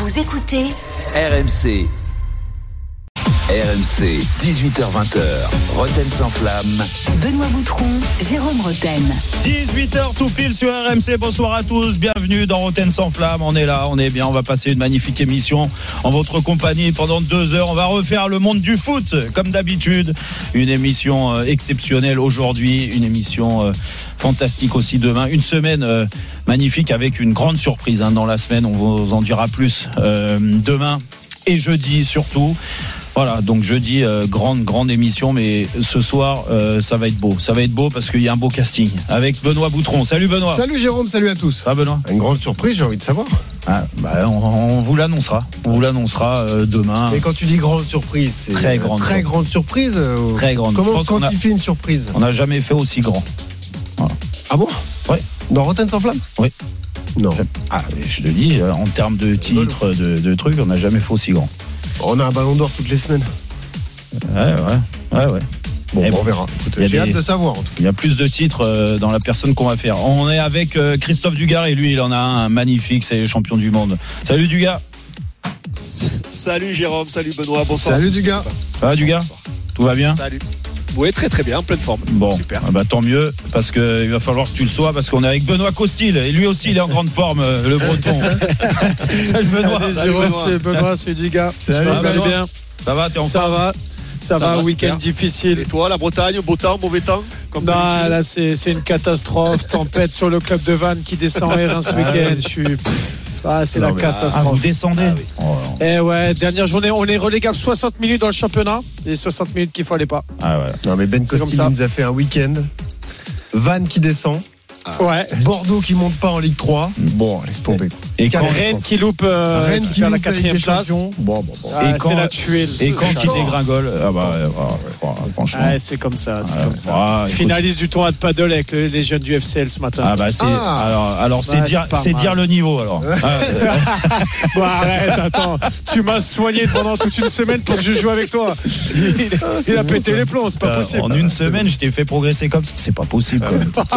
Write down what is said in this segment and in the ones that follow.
Vous écoutez RMC. RMC, 18h-20h, Roten sans flamme. Benoît Boutron, Jérôme Roten. 18h tout pile sur RMC, bonsoir à tous, bienvenue dans Roten sans flamme, on est là, on est bien, on va passer une magnifique émission en votre compagnie pendant 2 heures, on va refaire le monde du foot comme d'habitude, une émission exceptionnelle aujourd'hui, une émission fantastique aussi demain, une semaine magnifique avec une grande surprise dans la semaine, on vous en dira plus demain et jeudi surtout. Voilà, donc jeudi, grande émission, mais ce soir, ça va être beau parce qu'il y a un beau casting avec Benoît Boutron. Salut Benoît. Salut Jérôme, salut à tous. Ah Benoît. Une grande surprise, j'ai envie de savoir. On vous l'annoncera. Demain. Mais quand tu dis grande surprise, c'est très grande surprise. Très grande. Comment quantifier une surprise ? On n'a jamais fait aussi grand. Voilà. Ah bon ? Oui. Dans Roten sans flamme ? Oui. Non. Je te dis, en termes de titres, de trucs, on n'a jamais fait aussi grand. On a un ballon d'or toutes les semaines. Ouais. Bon, on verra. Écoute, j'ai hâte de savoir. En tout cas. Il y a plus de titres dans la personne qu'on va faire. On est avec Christophe Dugas et lui, il en a un magnifique, c'est le champion du monde. Salut Dugas. Salut Jérôme, salut Benoît, bonsoir. Salut Dugas. Ça va Dugas ? Tout va bien ? Salut. Oui, très bien, en pleine forme. Bon, super. Tant mieux, parce qu'il va falloir que tu le sois, parce qu'on est avec Benoît Costil, et lui aussi il est en grande forme, le breton. Salut Benoît. Salut Jérôme, c'est Benoît, c'est Dugas. Salut, vous allez bien ? Ça va, t'es en forme ? Ça va, week-end difficile. Et toi, la Bretagne, beau temps, mauvais temps comme non, là c'est une catastrophe. Tempête sur le club de Vannes qui descend en R1 ce week-end. C'est la catastrophe. Vous descendez ? Eh ouais, dernière journée, on est relégable 60 minutes dans le championnat. Et 60 minutes qu'il fallait pas. Ah ouais. Non mais Ben Costil nous a fait un week-end. Vannes qui descend. Ouais. Bordeaux qui monte pas en Ligue 3. Bon, laisse tomber. Et Rennes qui loupe Rennes qui la loupe 4e place. Bon. C'est la tuile. Et quand il dégringole, franchement. Ouais, c'est comme ça. Finaliste du tournoi de paddle avec les jeunes du FCL ce matin. Alors c'est dire le niveau alors. Bon arrête, attends. Tu m'as soigné pendant toute une semaine pour que je joue avec toi. Il a pété les plombs, c'est pas possible. En une semaine, je t'ai fait progresser comme ça. C'est pas possible.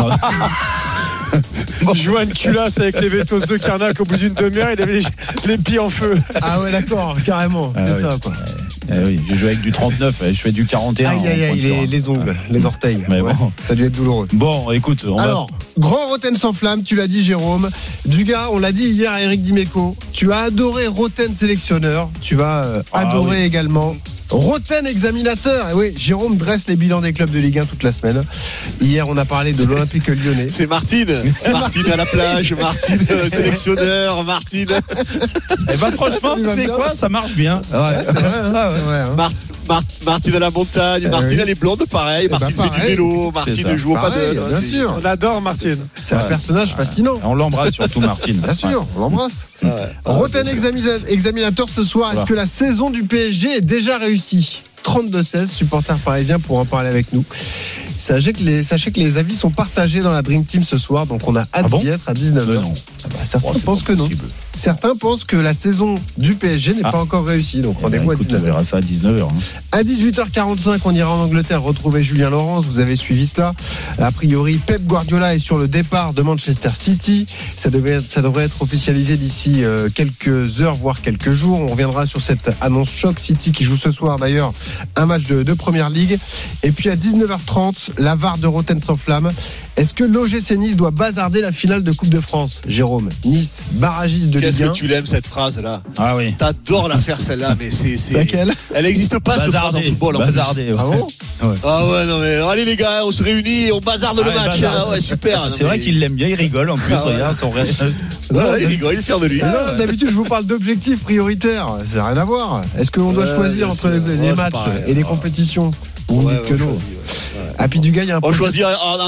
Joanne Culasse avec les Vétos de Carnac au bout d'une demi-heure, il avait les pieds en feu. Ah ouais, d'accord, carrément. C'est ça quoi. Oui, j'ai joué avec du 39, je fais du 41. Aïe, les ongles, les orteils. Mais ouais, bon. Ça a dû être douloureux. Bon, écoute, grand Roten sans flamme, tu l'as dit Jérôme. Dugas, on l'a dit hier à Eric Dimeco, tu as adoré Roten sélectionneur, tu vas adorer également Roten examinateur. Et oui, Jérôme dresse les bilans des clubs de Ligue 1 toute la semaine. Hier, on a parlé de l'Olympique Lyonnais. C'est Martine à la plage, Martine sélectionneur, Martine. Franchement, c'est quoi ? Ça marche bien. Ouais, c'est vrai. Martine à la montagne, Martine elle est blonde, pareil. Martine fait du vélo, Martine joue au paddle. Bien sûr. On adore Martine. C'est un personnage fascinant. On l'embrasse surtout, Martine. Bien sûr, on l'embrasse. Roten examinateur ce soir. Est-ce que la saison du PSG est déjà réussie ? 32-16, supporters parisiens pour en parler avec nous. Sachez que les avis sont partagés dans la Dream Team ce soir, donc on a hâte d'y être à 19h. Certains pensent que non. Certains pensent que la saison du PSG n'est pas encore réussie, donc rendez-vous à 19h. On verra ça à 19h. À 18h45, on ira en Angleterre retrouver Julien Laurens. Vous avez suivi cela. A priori, Pep Guardiola est sur le départ de Manchester City. Ça devrait être officialisé d'ici quelques heures, voire quelques jours. On reviendra sur cette annonce choc. City qui joue ce soir d'ailleurs un match de Première Ligue. Et puis à 19h30, la VAR de Roten sans flamme. Est-ce que l'OGC Nice doit bazarder la finale de Coupe de France ? Jérôme, Nice, barragiste de Ligue 1. Qu'est-ce que tu l'aimes cette phrase-là ? Ah oui. T'adores la faire celle-là, mais c'est... Laquelle ? Elle n'existe pas cette phrase en football. Bazarder. Ah bon ? Ah ouais, non mais allez les gars, on se réunit et on bazarde le match. Ah ouais, super. C'est vrai qu'il l'aime bien, il rigole en plus. Regarde son rêve. Il rigole, il est fier de lui. Non, d'habitude, je vous parle d'objectifs prioritaires. Ça n'a rien à voir. Est-ce qu'on doit choisir entre les matchs et les compétitions ? Vous me dites que non. Ah, puis Dugas, il y a un on choisit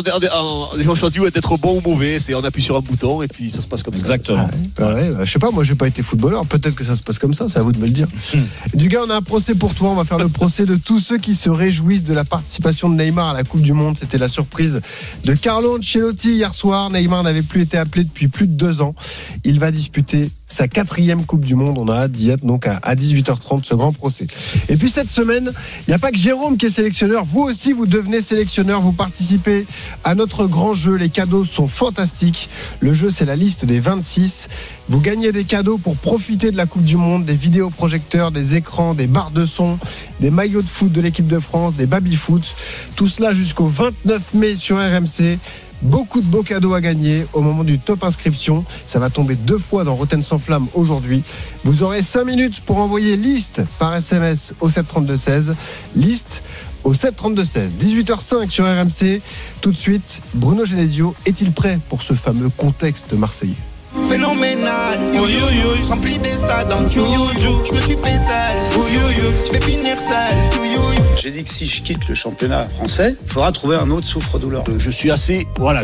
d'être bon ou mauvais. On appuie sur un bouton et puis ça se passe comme ça. Exactement. Je sais pas, moi j'ai pas été footballeur. Peut-être que ça se passe comme ça, c'est à vous de me le dire. Dugas, on a un procès pour toi. On va faire le procès de tous ceux qui se réjouissent de la participation de Neymar à la Coupe du Monde. C'était la surprise de Carlo Ancelotti hier soir. Neymar n'avait plus été appelé depuis plus de 2 ans. Il va disputer sa 4e Coupe du Monde. On a hâte d'y être donc à 18h30, ce grand procès. Et puis cette semaine, il n'y a pas que Jérôme qui est sélectionneur. Vous aussi, vous devenez sélectionneur. Vous participez à notre grand jeu. Les cadeaux sont fantastiques. Le jeu, c'est la liste des 26. Vous gagnez des cadeaux pour profiter de la Coupe du Monde, des vidéoprojecteurs, des écrans, des barres de son, des maillots de foot de l'équipe de France, des baby-foot. Tout cela jusqu'au 29 mai sur RMC. Beaucoup de beaux cadeaux à gagner au moment du top inscription. Ça va tomber 2 fois dans Rotten sans flamme aujourd'hui. Vous aurez 5 minutes pour envoyer liste par SMS au 732-16. Liste au 732-16. 18h05 sur RMC. Tout de suite, Bruno Genesio est-il prêt pour ce fameux contexte marseillais? Phénoménal, je remplis des stades en you-you. Je me suis fait sale, je vais finir sale. J'ai dit que si je quitte le championnat français, il faudra trouver un autre souffre-douleur. Je suis assez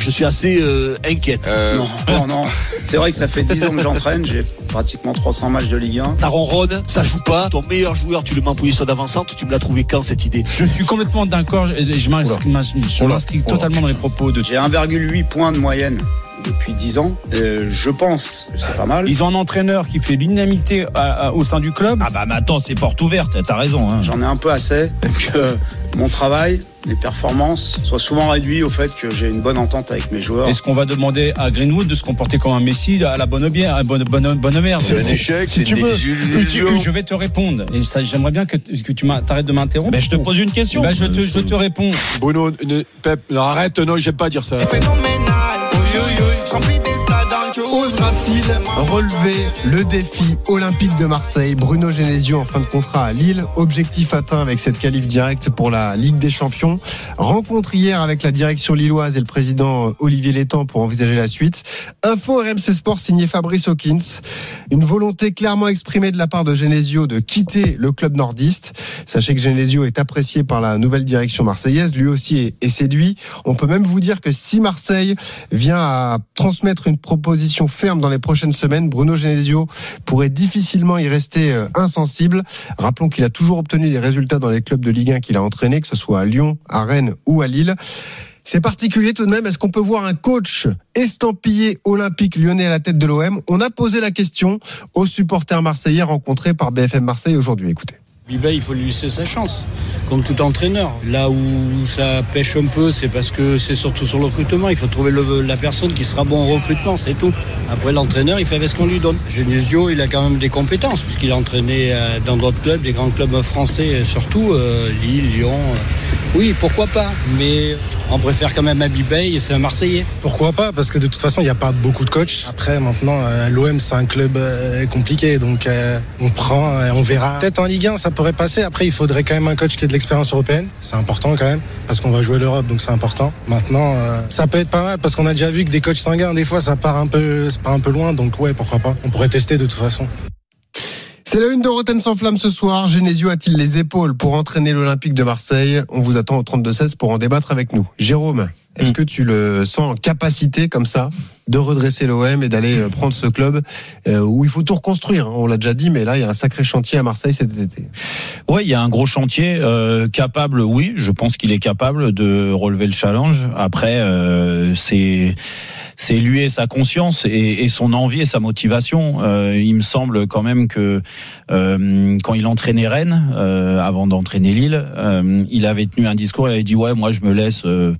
inquiète. Non. C'est vrai que ça fait 10 ans que j'entraîne, j'ai pratiquement 300 matchs de Ligue 1. Ta ronronne, ça joue pas. Ton meilleur joueur, tu le mets en position d'avancante. Tu me l'as trouvé quand cette idée? Je suis complètement d'accord. Je m'inscris totalement dans les propos de. J'ai 1,8 points de moyenne depuis 10 ans. Je pense que c'est pas mal. Ils ont un entraîneur qui fait l'unanimité au sein du club. Ah bah mais attends, c'est porte ouverte, t'as raison. Hein. J'en ai un peu assez que mon travail, les performances soient souvent réduits au fait que j'ai une bonne entente avec mes joueurs. Est-ce qu'on va demander à Greenwood de se comporter comme un Messi à la bonne bière, à bonne merde? C'est un échec, c'est une désillusion. Je vais te répondre. Et ça, j'aimerais bien que tu t'arrêtes de m'interrompre. Mais je te pose une question. Je te réponds. Bruno, Pep, arrête, non, j'aime pas dire ça. Phénoménal, je remplis des stades en you-you. Osera-t-il relever le défi olympique de Marseille? Bruno Genesio en fin de contrat à Lille. Objectif atteint avec cette qualif directe pour la Ligue des Champions. Rencontre hier avec la direction lilloise et le président Olivier Létang pour envisager la suite. Info RMC Sport signé Fabrice Hawkins. Une volonté clairement exprimée de la part de Genesio de quitter le club nordiste. Sachez que Genesio est apprécié par la nouvelle direction marseillaise. Lui aussi est séduit. On peut même vous dire que si Marseille vient à transmettre une proposition ferme dans les prochaines semaines, Bruno Genesio pourrait difficilement y rester insensible. Rappelons qu'il a toujours obtenu des résultats dans les clubs de Ligue 1 qu'il a entraînés, que ce soit à Lyon, à Rennes ou à Lille. C'est particulier tout de même. Est-ce qu'on peut voir un coach estampillé olympique lyonnais à la tête de l'OM? On a posé la question aux supporters marseillais rencontrés par BFM Marseille aujourd'hui. Écoutez. Il faut lui laisser sa chance, comme tout entraîneur. Là où ça pêche un peu, c'est parce que c'est surtout sur le recrutement. Il faut trouver la personne qui sera bon au recrutement, c'est tout. Après, l'entraîneur, il fait avec ce qu'on lui donne. Genesio, il a quand même des compétences, puisqu'il a entraîné dans d'autres clubs, des grands clubs français, surtout Lille, Lyon. Oui, pourquoi pas, mais on préfère quand même Abibay et c'est un Marseillais. Pourquoi pas, parce que de toute façon, il n'y a pas beaucoup de coachs. Après, maintenant, l'OM, c'est un club compliqué, donc on prend, on verra. Peut-être en Ligue 1, ça pourrait passer. Après, il faudrait quand même un coach qui ait de l'expérience européenne. C'est important quand même, parce qu'on va jouer l'Europe, donc c'est important. Maintenant, ça peut être pas mal, parce qu'on a déjà vu que des coachs sanguins, des fois, ça part un peu loin, donc ouais, pourquoi pas. On pourrait tester de toute façon. C'est la une de Rotten sans flamme ce soir. Genesio a-t-il les épaules pour entraîner l'Olympique de Marseille? On vous attend au 32-16 pour en débattre avec nous. Jérôme, est-ce que tu le sens en capacité comme ça de redresser l'OM et d'aller prendre ce club où il faut tout reconstruire? On l'a déjà dit, mais là il y a un sacré chantier à Marseille cet été. Oui, il y a un gros chantier capable. Oui, je pense qu'il est capable de relever le challenge. Après, c'est lui et sa conscience et son envie et sa motivation. Il me semble quand même que quand il entraînait Rennes, avant d'entraîner Lille, il avait tenu un discours, il avait dit ouais, moi je me laisse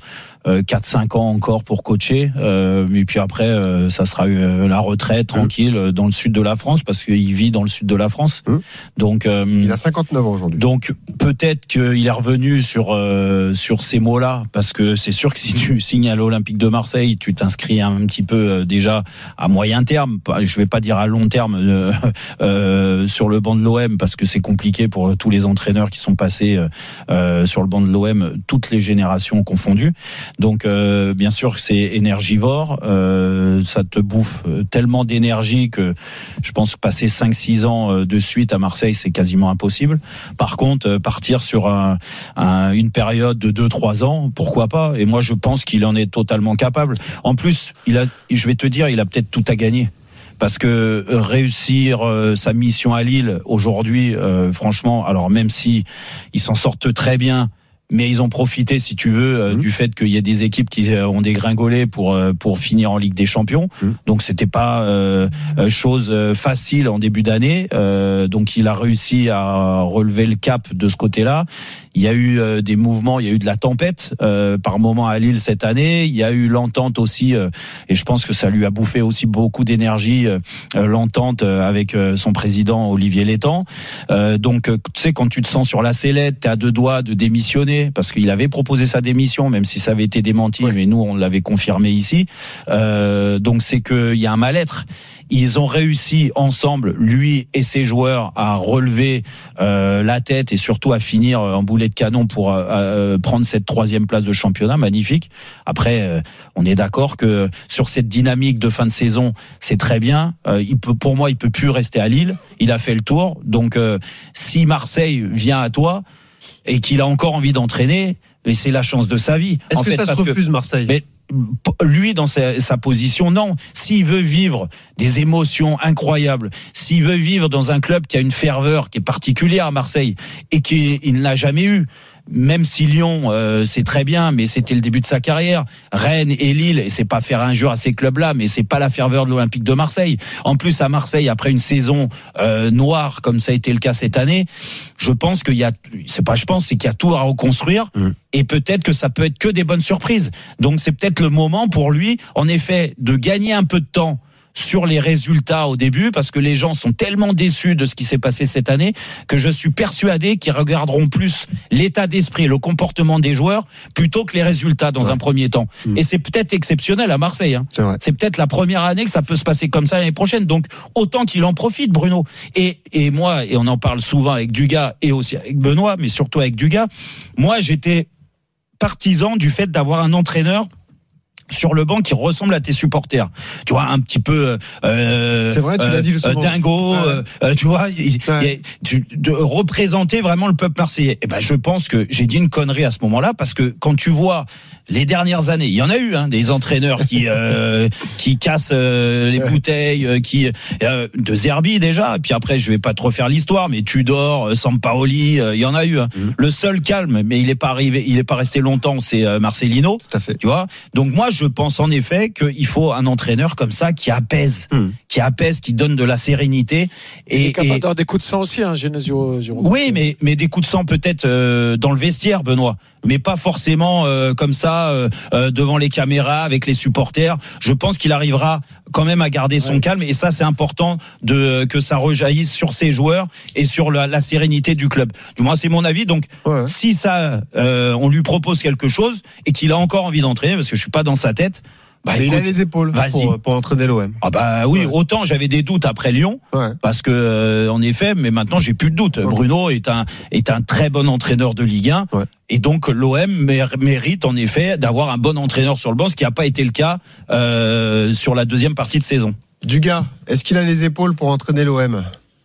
4-5 ans encore pour coacher, et puis après ça sera la retraite tranquille dans le sud de la France, parce qu'il vit dans le sud de la France. Donc il a 59 ans aujourd'hui. Donc peut-être qu'il est revenu sur ces mots-là, parce que c'est sûr que si tu signes à l'Olympique de Marseille, tu t'inscris un petit peu déjà à moyen terme, je vais pas dire à long terme sur le banc de l'OM, parce que c'est compliqué pour tous les entraîneurs qui sont passés sur le banc de l'OM, toutes les générations confondues. Donc bien sûr que c'est énergivore, ça te bouffe tellement d'énergie que je pense que passer 5-6 ans de suite à Marseille, c'est quasiment impossible. Par contre, partir sur une période de 2-3 ans, pourquoi pas? Et moi je pense qu'il en est totalement capable. En plus, je vais te dire, il a peut-être tout à gagner. Parce que réussir sa mission à Lille aujourd'hui, franchement, alors même si ils s'en sortent très bien, Mais ils ont profité, si tu veux, du fait qu'il y a des équipes qui ont dégringolé pour finir en Ligue des Champions. Donc c'était pas chose facile en début d'année. Donc il a réussi à relever le cap de ce côté-là. Il y a eu des mouvements, il y a eu de la tempête par moment à Lille cette année. Il y a eu l'entente aussi, et je pense que ça lui a bouffé aussi beaucoup d'énergie, l'entente avec son président Olivier Létang. Donc tu sais, quand tu te sens sur la sellette, t'es à deux doigts de démissionner, parce qu'il avait proposé sa démission, même si ça avait été démenti, mais nous on l'avait confirmé ici. Donc c'est qu'il y a un mal-être. Ils ont réussi ensemble, lui et ses joueurs, à relever la tête et surtout à finir en boulet de canon pour prendre cette 3e place de championnat. Magnifique. Après, on est d'accord que sur cette dynamique de fin de saison, c'est très bien. Pour moi, il peut plus rester à Lille. Il a fait le tour. Donc, si Marseille vient à toi et qu'il a encore envie d'entraîner, c'est la chance de sa vie. Est-ce que ça se refuse, Marseille? Mais lui, dans sa position, non. S'il veut vivre des émotions incroyables, s'il veut vivre dans un club qui a une ferveur qui est particulière à Marseille et qu'il n'a jamais eu, même si Lyon c'est très bien, mais c'était le début de sa carrière. Rennes et Lille, et c'est pas faire injure à ces clubs-là, mais c'est pas la ferveur de l'Olympique de Marseille. En plus, à Marseille, après une saison noire comme ça a été le cas cette année, je pense qu'il y a, c'est qu'il y a tout à reconstruire. Et peut-être que ça peut être que des bonnes surprises. Donc c'est peut-être le moment pour lui, en effet, de gagner un peu de temps sur les résultats au début, parce que les gens sont tellement déçus de ce qui s'est passé cette année que je suis persuadé qu'ils regarderont plus l'état d'esprit, le comportement des joueurs plutôt que les résultats dans un premier temps. Et c'est peut-être exceptionnel à Marseille. C'est peut-être la première année que ça peut se passer comme ça l'année prochaine. Donc autant qu'il en profite, Bruno. Et moi, et on en parle souvent avec Dugas et aussi avec Benoît, mais surtout avec Dugas, moi j'étais partisan du fait d'avoir un entraîneur sur le banc qui ressemble à tes supporters, tu vois, un petit peu c'est vrai, tu l'as dit souvent. dingo, tu vois, de représenter vraiment le peuple marseillais. Et ben je pense que j'ai dit une connerie à ce moment-là, parce que quand tu vois les dernières années, il y en a eu des entraîneurs qui cassent les bouteilles, de Zerbi déjà, et puis après je vais pas trop faire l'histoire, mais Tudor, Sampaoli, il y en a eu. Le seul calme, mais il est pas resté longtemps, c'est Marcelino. Tout à fait. Tu vois. Donc moi je pense en effet qu'il faut un entraîneur comme ça qui apaise, qui donne de la sérénité. Et il est capable d'avoir des coups de sang aussi, Genesio. Oui, mais des coups de sang peut-être dans le vestiaire, Benoît, mais pas forcément comme ça devant les caméras avec les supporters. Je pense qu'il arrivera quand même à garder son calme, et ça c'est important que ça rejaillisse sur ses joueurs et sur la sérénité du club. Du moins c'est mon avis. Donc si ça on lui propose quelque chose et qu'il a encore envie d'entraîner, parce que je suis pas dans sa tête, écoute, il a les épaules pour entraîner l'OM. Ah bah oui, autant j'avais des doutes après Lyon, parce que en effet, mais maintenant j'ai plus de doutes. Bruno est un très bon entraîneur de Ligue 1, et donc l'OM mérite en effet d'avoir un bon entraîneur sur le banc, ce qui n'a pas été le cas sur la deuxième partie de saison. Dugas, est-ce qu'il a les épaules pour entraîner l'OM ?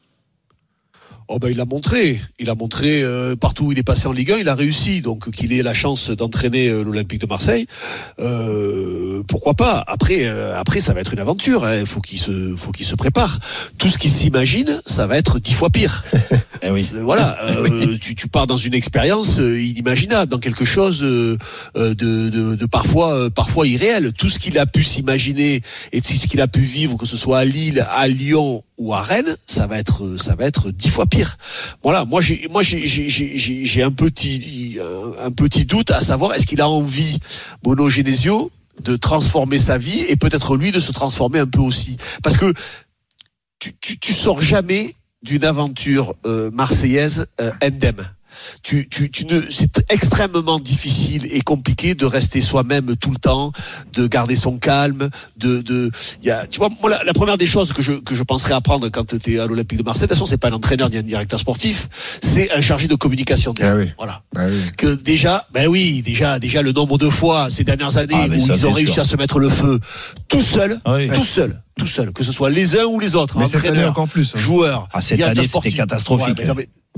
Il l'a montré. Partout où il est passé en Ligue 1, il a réussi. Donc qu'il ait la chance d'entraîner l'Olympique de Marseille, pourquoi pas. Après, ça va être une aventure. Faut qu'il se prépare. Tout ce qu'il s'imagine, ça va être 10 fois pire. Voilà. Tu pars dans une expérience inimaginable, dans quelque chose de parfois irréel. Tout ce qu'il a pu s'imaginer et ce qu'il a pu vivre, que ce soit à Lille, à Lyon ou à Rennes, ça va être 10 fois pire. Voilà, moi j'ai un petit doute à savoir, est-ce qu'il a envie, Bruno Genesio, de transformer sa vie et peut-être lui de se transformer un peu aussi, parce que tu sors jamais d'une aventure marseillaise indemne. C'est extrêmement difficile et compliqué de rester soi-même tout le temps, de garder son calme, tu vois, moi, la première des choses que je penserais apprendre quand tu es à l'Olympique de Marseille, de toute façon, c'est pas un entraîneur ni un directeur sportif, c'est un chargé de communication. Voilà. Que déjà le nombre de fois ces dernières années où ils ont réussi à se mettre le feu tout seul, que ce soit les uns ou les autres, mais cette année encore plus, joueurs. Cette année, c'était catastrophique.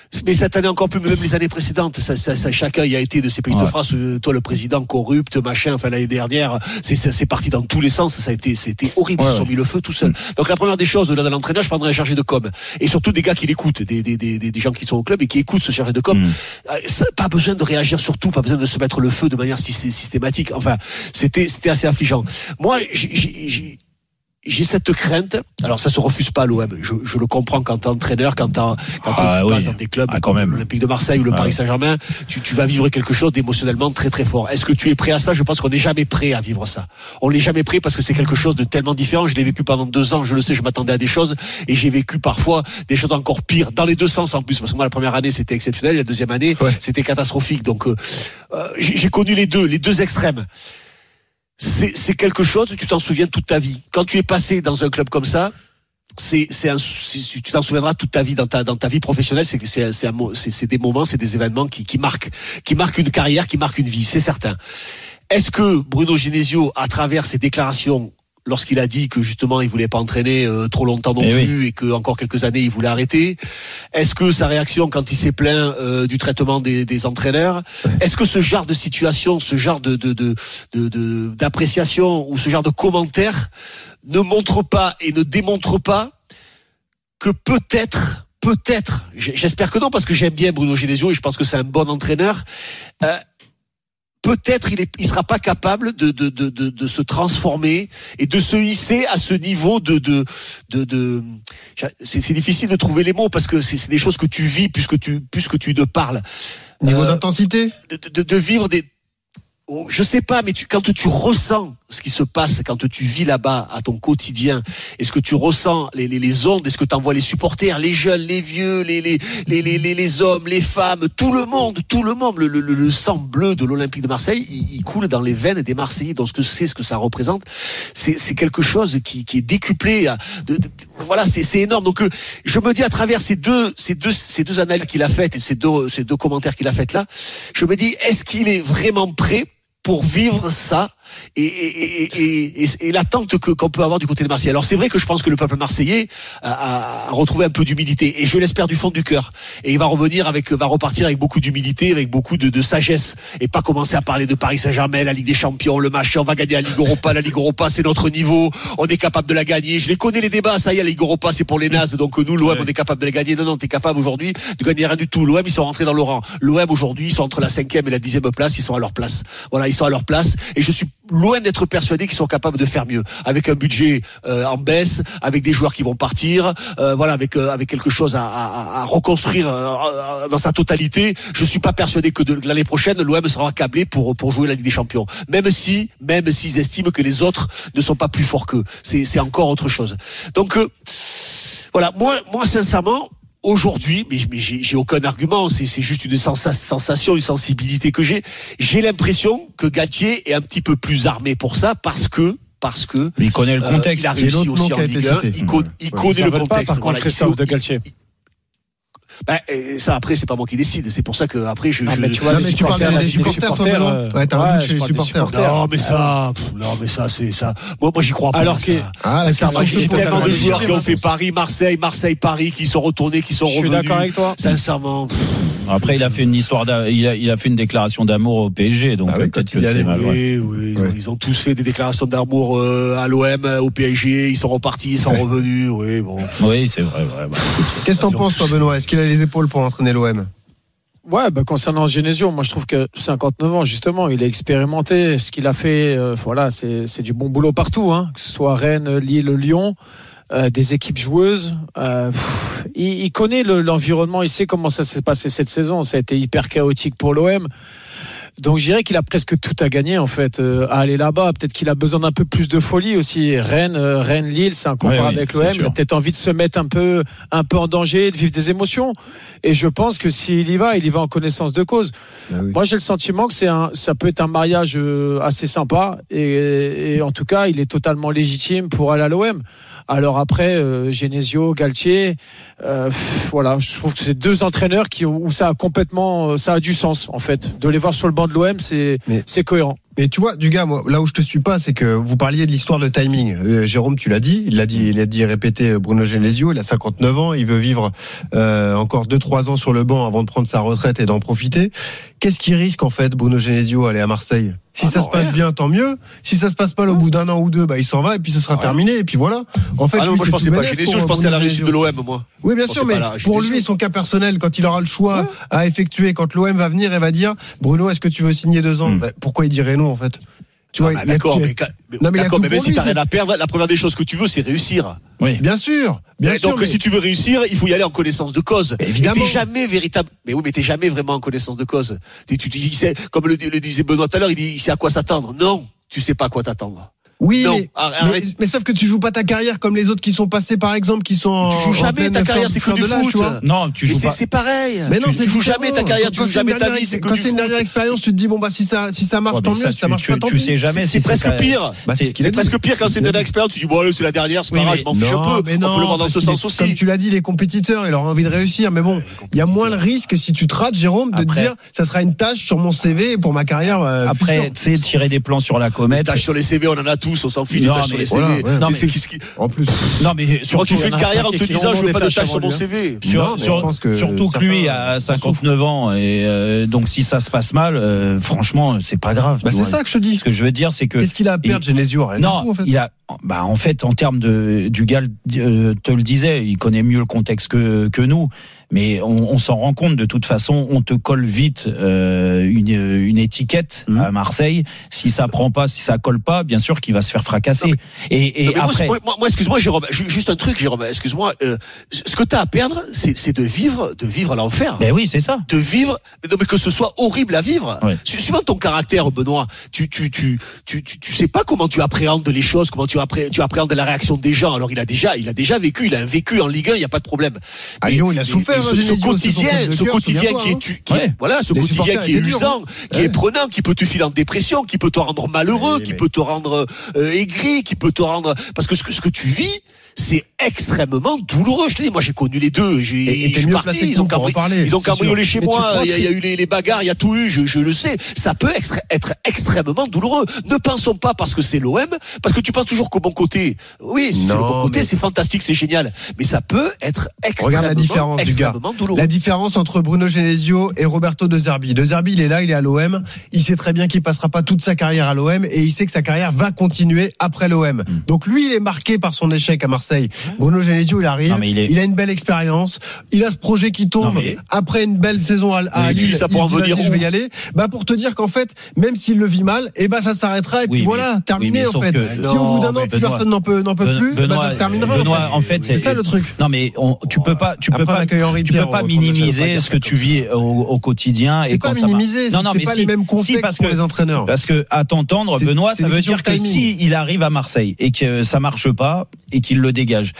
Mais cette année encore plus, même les années précédentes, ça chacun y a été de ces pays de France. Toi, le président corrupt, machin. Enfin, l'année dernière, c'est parti dans tous les sens. C'était horrible. Ils se sont mis le feu tout seuls. Donc la première des choses, là, de l'entraîneur, je prendrais un chargé de com, et surtout des gars qui l'écoutent, des gens qui sont au club et qui écoutent ce chargé de com. Pas besoin de réagir sur tout, pas besoin de se mettre le feu de manière systématique. Enfin, c'était assez affligeant. Moi, j'ai cette crainte. Alors ça se refuse pas à l'OM. Je le comprends quand t'es entraîneur, quand tu passes dans des clubs comme l'Olympique de Marseille ou le Paris Saint-Germain, tu vas vivre quelque chose d'émotionnellement très très fort. Est-ce que tu es prêt à ça? Je pense qu'on n'est jamais prêt à vivre ça. On n'est jamais prêt parce que c'est quelque chose de tellement différent. Je l'ai vécu pendant 2 ans, je le sais, je m'attendais à des choses et j'ai vécu parfois des choses encore pires, dans les deux sens en plus. Parce que moi la première année c'était exceptionnel, la deuxième année c'était catastrophique. Donc j'ai connu les deux extrêmes. C'est quelque chose, tu t'en souviens toute ta vie. Quand tu es passé dans un club comme ça, tu t'en souviendras toute ta vie dans ta vie professionnelle. C'est des moments, c'est des événements qui marquent une carrière, qui marquent une vie, c'est certain. Est-ce que Bruno Genesio, à travers ses déclarations, lorsqu'il a dit que justement il voulait pas entraîner trop longtemps non plus et que encore quelques années il voulait arrêter, est-ce que sa réaction quand il s'est plaint du traitement des entraîneurs, est-ce que ce genre de situation, ce genre d'appréciation ou ce genre de commentaires ne montre pas et ne démontre pas que peut-être, j'espère que non parce que j'aime bien Bruno Genesio et je pense que c'est un bon entraîneur, peut-être il sera pas capable de se transformer et de se hisser à ce niveau c'est difficile de trouver les mots parce que c'est des choses que tu vis puisque tu ne parles. Niveau d'intensité? De vivre je sais pas, mais quand tu ressens ce qui se passe, quand tu vis là-bas à ton quotidien, est-ce que tu ressens les ondes, est-ce que tu envoies les supporters, les jeunes, les vieux, les hommes, les femmes, tout le monde, le sang bleu de l'Olympique de Marseille, il coule dans les veines des Marseillais. Donc ce que ça représente, c'est quelque chose qui est décuplé. Voilà, c'est énorme. Donc je me dis à travers ces deux analyses qu'il a faites et ces deux commentaires qu'il a faites là, je me dis est-ce qu'il est vraiment prêt pour vivre ça et l'attente qu'on peut avoir du côté de Marseille. Alors c'est vrai que je pense que le peuple marseillais a retrouvé un peu d'humilité et je l'espère du fond du cœur. Et il va repartir avec beaucoup d'humilité, avec beaucoup de sagesse et pas commencer à parler de Paris Saint-Germain, la Ligue des Champions, le machin, on va gagner la Ligue Europa. La Ligue Europa c'est notre niveau, on est capable de la gagner. Je les connais les débats, ça y est, la Ligue Europa c'est pour les nazes, donc nous l'OM on est capable de la gagner. Non, t'es capable aujourd'hui de gagner rien du tout. L'OM ils sont rentrés dans le rang. L'OM aujourd'hui ils sont entre la 5e et la 10e place, ils sont à leur place. Voilà, ils sont à leur place et je suis loin d'être persuadé qu'ils sont capables de faire mieux avec un budget en baisse, avec des joueurs qui vont partir, avec quelque chose à reconstruire dans sa totalité. Je suis pas persuadé que de l'année prochaine l'OM sera accablé pour jouer la Ligue des Champions, même s'ils estiment que les autres ne sont pas plus forts qu'eux. C'est encore autre chose. Donc voilà, moi sincèrement aujourd'hui, mais j'ai aucun argument, c'est juste une sensation, une sensibilité que j'ai l'impression que Galtier est un petit peu plus armé pour ça parce que il connaît le contexte. Il a réussi aussi en Ligue 1, il connaît le contexte. Voilà, Christophe de Galtier. Ça après c'est pas moi qui décide, c'est pour ça que après mais tu vois, tu parles des supporters toi Benoît. Ouais, t'as un but chez les supporters. Non mais ça c'est ça. Moi j'y crois pas. Alors que il y a tellement de joueurs qui ont fait Paris, Marseille, Paris qui sont retournés, qui sont revenus. Je suis d'accord avec toi. Sincèrement. Après, il a fait il a fait une déclaration d'amour au PSG, donc peut-être que c'est mal. Oui. Ils ont tous fait des déclarations d'amour à l'OM, au PSG. Ils sont repartis, ils sont revenus. Oui, bon. Oui, c'est vrai. Qu'est-ce que t'en penses, toi, Benoît? Est-ce qu'il a les épaules pour entraîner l'OM? Ouais, concernant Genesio, moi je trouve que 59 ans justement, il est expérimenté. Ce qu'il a fait, c'est du bon boulot partout, hein, que ce soit Rennes, Lille, Lyon. Des équipes joueuses, il connaît l'environnement, il sait comment ça s'est passé cette saison, ça a été hyper chaotique pour l'OM. Donc je dirais qu'il a presque tout à gagner en fait à aller là-bas. Peut-être qu'il a besoin d'un peu plus de folie aussi. Rennes, Lille, c'est incomparable avec l'OM. Il a peut-être envie de se mettre un peu en danger, de vivre des émotions. Et je pense que s'il y va, il y va en connaissance de cause. Moi j'ai le sentiment que ça peut être un mariage assez sympa et en tout cas il est totalement légitime pour aller à l'OM. Alors après Genesio, Galtier, je trouve que c'est deux entraîneurs où ça a du sens en fait. De les voir sur le banc de l'OM, c'est cohérent. Mais tu vois, du gars, moi, là où je te suis pas, c'est que vous parliez de l'histoire de timing. Jérôme, tu l'as dit, il a dit et répété. Bruno Genesio, il a 59 ans, il veut vivre encore 2-3 ans sur le banc avant de prendre sa retraite et d'en profiter. Qu'est-ce qu'il risque en fait, Bruno Genesio, à aller à Marseille? Si ça se passe bien, tant mieux. Si ça se passe mal au bout d'un an ou deux, il s'en va et puis ce sera terminé et puis voilà. En fait, moi je pensais pas Genesio, je pensais à la réussite de l'OM, moi. Oui, bien sûr, mais pour lui, son cas personnel, quand il aura le choix à effectuer, quand l'OM va venir et va dire, Bruno, est-ce que tu veux signer 2 ans? Pourquoi il dirait non en fait? Tu vois, d'accord, mais si t'as rien à perdre, la première des choses que tu veux, c'est réussir. Oui, bien sûr. Donc, si tu veux réussir, il faut y aller en connaissance de cause. Évidemment. Mais t'es jamais véritable. Mais oui, mais t'es jamais vraiment en connaissance de cause. Tu sais, comme le disait Benoît tout à l'heure, il sait à quoi s'attendre. Non, tu sais pas à quoi t'attendre. Oui, mais sauf que tu joues pas ta carrière comme les autres qui sont passés, par exemple, qui sont. Tu joues jamais ta carrière, c'est que du foot. Non, tu joues pas. C'est pareil. Mais non, tu joues jamais ta carrière, tu joues jamais ta vie. Quand c'est une dernière expérience, tu te dis bon si ça marche tant mieux, si ça marche pas tant pis. Tu sais jamais. C'est presque pire. C'est presque pire quand c'est une dernière expérience. Tu dis bon, c'est la dernière, c'est pas grave, je m'en fiche un peu. On peut le voir dans ce sens aussi. Comme tu l'as dit, les compétiteurs, ils ont envie de réussir, mais bon, il y a moins le risque si tu te rates, Jérôme, de dire ça sera une tâche sur mon CV pour ma carrière. Après, tu sais, tirer des plans sur la comète. Tâche sur les CV, on en a tous, on s'en fiche. Sur les CV. En plus. Non, mais surtout, tu fais une carrière en te disant je veux pas de tâches sur mon CV. Surtout que lui a 59 ans et donc si ça se passe mal, franchement, c'est pas grave. C'est ça que je te dis. Ce que je veux dire, c'est que qu'est-ce qu'il a à perdre, Genesio? Non, il a. En fait, en termes du gars, te le disait, il connaît mieux le contexte que nous. Mais on s'en rend compte de toute façon, on te colle vite une étiquette à Marseille. Si ça prend pas, si ça colle pas, bien sûr qu'il va se faire fracasser. Et après, moi, excuse-moi, Jérôme, juste un truc, Jérôme, excuse-moi. Ce que t'as à perdre, c'est de vivre à l'enfer. Ben oui, c'est ça. De vivre, mais que ce soit horrible à vivre. Ouais. Suivant ton caractère, Benoît, tu sais pas comment tu appréhendes les choses, comment tu appréhendes la réaction des gens. Alors il a déjà vécu, il a un vécu en Ligue 1, il y a pas te rendre. À Lyon, il a souffert. Ce quotidien qui est usant, qui est prenant, qui peut te filer en dépression, qui peut te rendre malheureux, qui peut te rendre aigri, qui peut te rendre parce que ce que tu vis, c'est extrêmement douloureux. Je te dis, moi j'ai connu les deux. Ils ont cambriolé chez moi. Il y a eu les bagarres, il y a tout eu. Je le sais. Ça peut être extrêmement douloureux. Ne pensons pas parce que c'est l'OM, parce que tu penses toujours qu'au bon côté. Oui, si c'est le bon côté, c'est fantastique, c'est génial. Mais ça peut être extrêmement douloureux. La différence entre Bruno Genesio et Roberto De Zerbi. De Zerbi, il est là, il est à l'OM. Il sait très bien qu'il passera pas toute sa carrière à l'OM et il sait que sa carrière va continuer après l'OM. Donc lui, il est marqué par son échec à Marseille. Bruno Genesio, il arrive, il a une belle expérience, il a ce projet qui tombe après une belle saison à Lille. Ça pour il dit, je vais y aller. Pour te dire qu'en fait, même s'il le vit mal, ça s'arrêtera et puis voilà, terminé en fait. Si au bout d'un an, plus personne n'en peut plus, ça se terminera. Benoît, en fait, c'est ça le truc. Non mais tu peux pas minimiser ce que tu vis au quotidien. C'est pas minimiser, c'est pas les mêmes contextes pour les entraîneurs. Parce que à t'entendre, Benoît, ça veut dire que si il arrive à Marseille et que ça marche pas et qu'il le dégage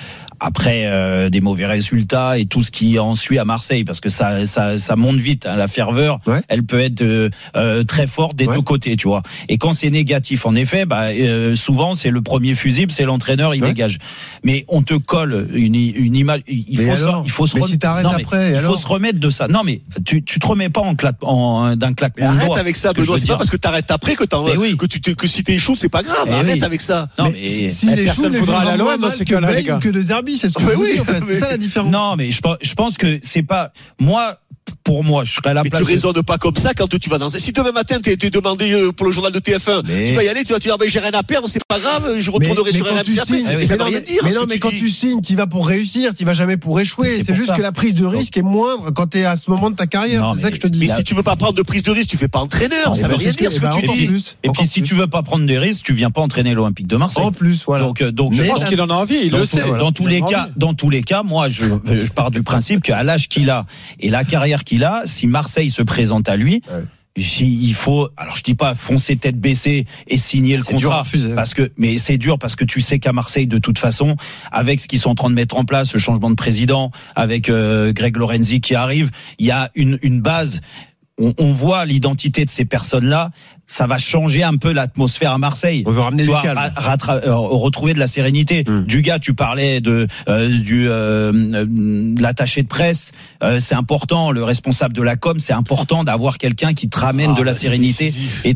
après des mauvais résultats et tout ce qui en suit à Marseille, parce que ça monte vite, la ferveur, elle peut être très forte des deux côtés, tu vois. Et quand c'est négatif, en effet, souvent c'est le premier fusible, c'est l'entraîneur, il dégage. Mais on te colle une image, il faut se remettre de ça. Non mais tu te remets pas d'un claquement. Arrête avec ça, Benoît. C'est pas parce que t'arrêtes après que si t'es chaud, c'est pas grave. Arrête avec ça. Non mais si personne voudra aller à l'OM dans ces cas-là, les gars. Que De Zerbi, c'est ce que en fait. C'est ça la différence. Non, mais je pense que c'est pas pour moi, je serais à la place. Mais tu raisonnes pas comme ça quand tu vas dans. Si demain matin t'es demandé pour le journal de TF1, tu vas y aller, tu vas te dire j'ai rien à perdre, c'est pas grave, je retournerai sur RMC après. Mais ça veut rien dire. Mais non, mais quand tu signes, tu vas pour réussir, tu vas jamais pour échouer. C'est juste que la prise de risque est moindre quand t'es à ce moment de ta carrière. C'est ça que je te dis. Mais si tu veux pas prendre de prise de risque, tu fais pas entraîneur. Ça veut rien dire ce que tu dis. Et puis si tu veux pas prendre des risques, tu viens pas entraîner l'Olympique de Marseille. En plus, voilà. Donc je pense qu'il en a envie, il le sait. Dans tous les cas, moi je pars du principe qu'à l'âge qu'il a et la carrière qu'il a, si Marseille se présente à lui, il faut, alors je dis pas foncer tête baissée et signer le contrat, mais c'est dur parce que tu sais qu'à Marseille, de toute façon, avec ce qu'ils sont en train de mettre en place, le changement de président, avec Greg Lorenzi qui arrive, il y a une base. On voit l'identité de ces personnes-là ça va changer un peu l'atmosphère à Marseille. On veut ramener du calme. Retrouver de la sérénité. Du gars, tu parlais de l'attaché de presse. C'est important. Le responsable de la com, c'est important d'avoir quelqu'un qui te ramène de la sérénité et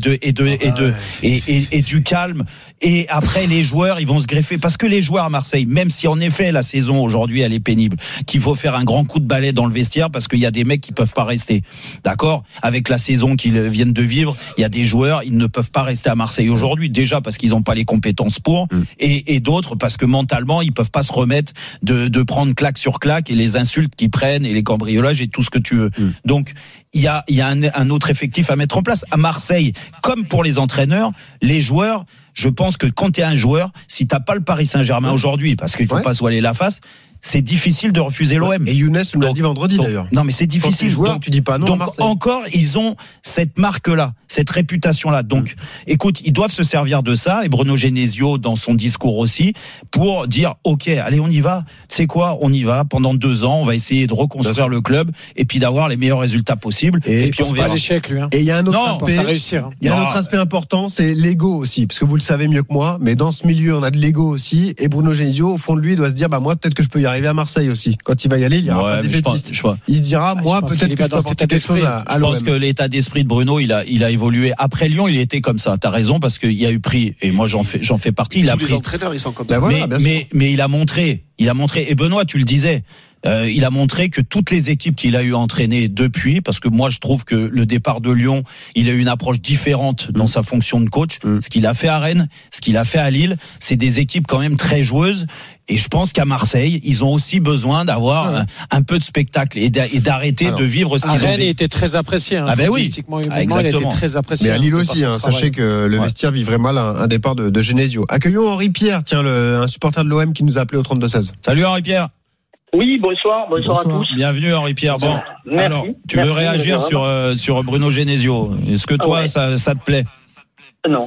du calme. Et après, les joueurs, ils vont se greffer. Parce que les joueurs à Marseille, même si en effet la saison aujourd'hui elle est pénible, qu'il faut faire un grand coup de balai dans le vestiaire parce qu'il y a des mecs qui peuvent pas rester. D'accord ? Avec la saison qu'ils viennent de vivre, il y a des joueurs, ils ne peuvent pas rester à Marseille aujourd'hui, déjà parce qu'ils n'ont pas les compétences pour, et d'autres parce que mentalement ils peuvent pas se remettre de prendre claque sur claque et les insultes qu'ils prennent et les cambriolages et tout ce que tu veux. Donc il y a un autre effectif à mettre en place à Marseille, comme pour les entraîneurs, les joueurs. Je pense que quand tu es un joueur, si t'as pas le Paris Saint-Germain aujourd'hui, parce qu'il faut pas se voiler la face, c'est difficile de refuser l'OM. Et Younes nous l'a dit vendredi d'ailleurs. Non, mais c'est difficile. Joueur, tu dis pas non. Donc encore, ils ont cette marque-là, cette réputation-là. Donc, écoute, ils doivent se servir de ça. Et Bruno Genesio, dans son discours aussi, pour dire, ok, allez, on y va. Tu sais quoi, on y va. Pendant 2 ans, on va essayer de reconstruire le club et puis d'avoir les meilleurs résultats possibles. Et puis on verra. Pas l'échec, lui. Et il y a un autre aspect. Il y a un autre aspect important, c'est l'ego aussi, parce que vous le savez mieux que moi. Mais dans ce milieu, on a de l'ego aussi. Et Bruno Genesio, au fond de lui, doit se dire, bah moi, peut-être que je peux y arriver à Marseille aussi. Quand il va y aller, il y aura pas de défaitiste. Il se dira, moi, peut-être que je peux apporter quelque chose à l'OM. Je pense que l'état d'esprit de Bruno, il a évolué. Après Lyon, il était comme ça. T'as raison, parce qu'il y a eu pris, et moi j'en fais partie. Il a pris. Les entraîneurs, ils sont comme ça. Mais il a montré. Et Benoît, tu le disais. Il a montré que toutes les équipes qu'il a eu entraînées depuis, parce que moi je trouve que le départ de Lyon, il a eu une approche différente dans sa fonction de coach. Ce qu'il a fait à Rennes, ce qu'il a fait à Lille, c'est des équipes quand même très joueuses. Et je pense qu'à Marseille, ils ont aussi besoin d'avoir un peu de spectacle et d'arrêter de vivre ce qu'ils ont Rennes vécu. était très apprécié. Ah ben oui, exactement. Il était très apprécié. Mais à Lille aussi, sachez que le vestiaire vivrait mal un départ de Genesio. Accueillons Henri Pierre, un supporter de l'OM qui nous a appelé au 32-16. Salut Henri Pierre. Oui, bonsoir à tous. Bienvenue Henri Pierre. Bon, merci, alors, tu veux réagir sur Bruno Genesio. Est-ce que toi, ça te plaît? Non,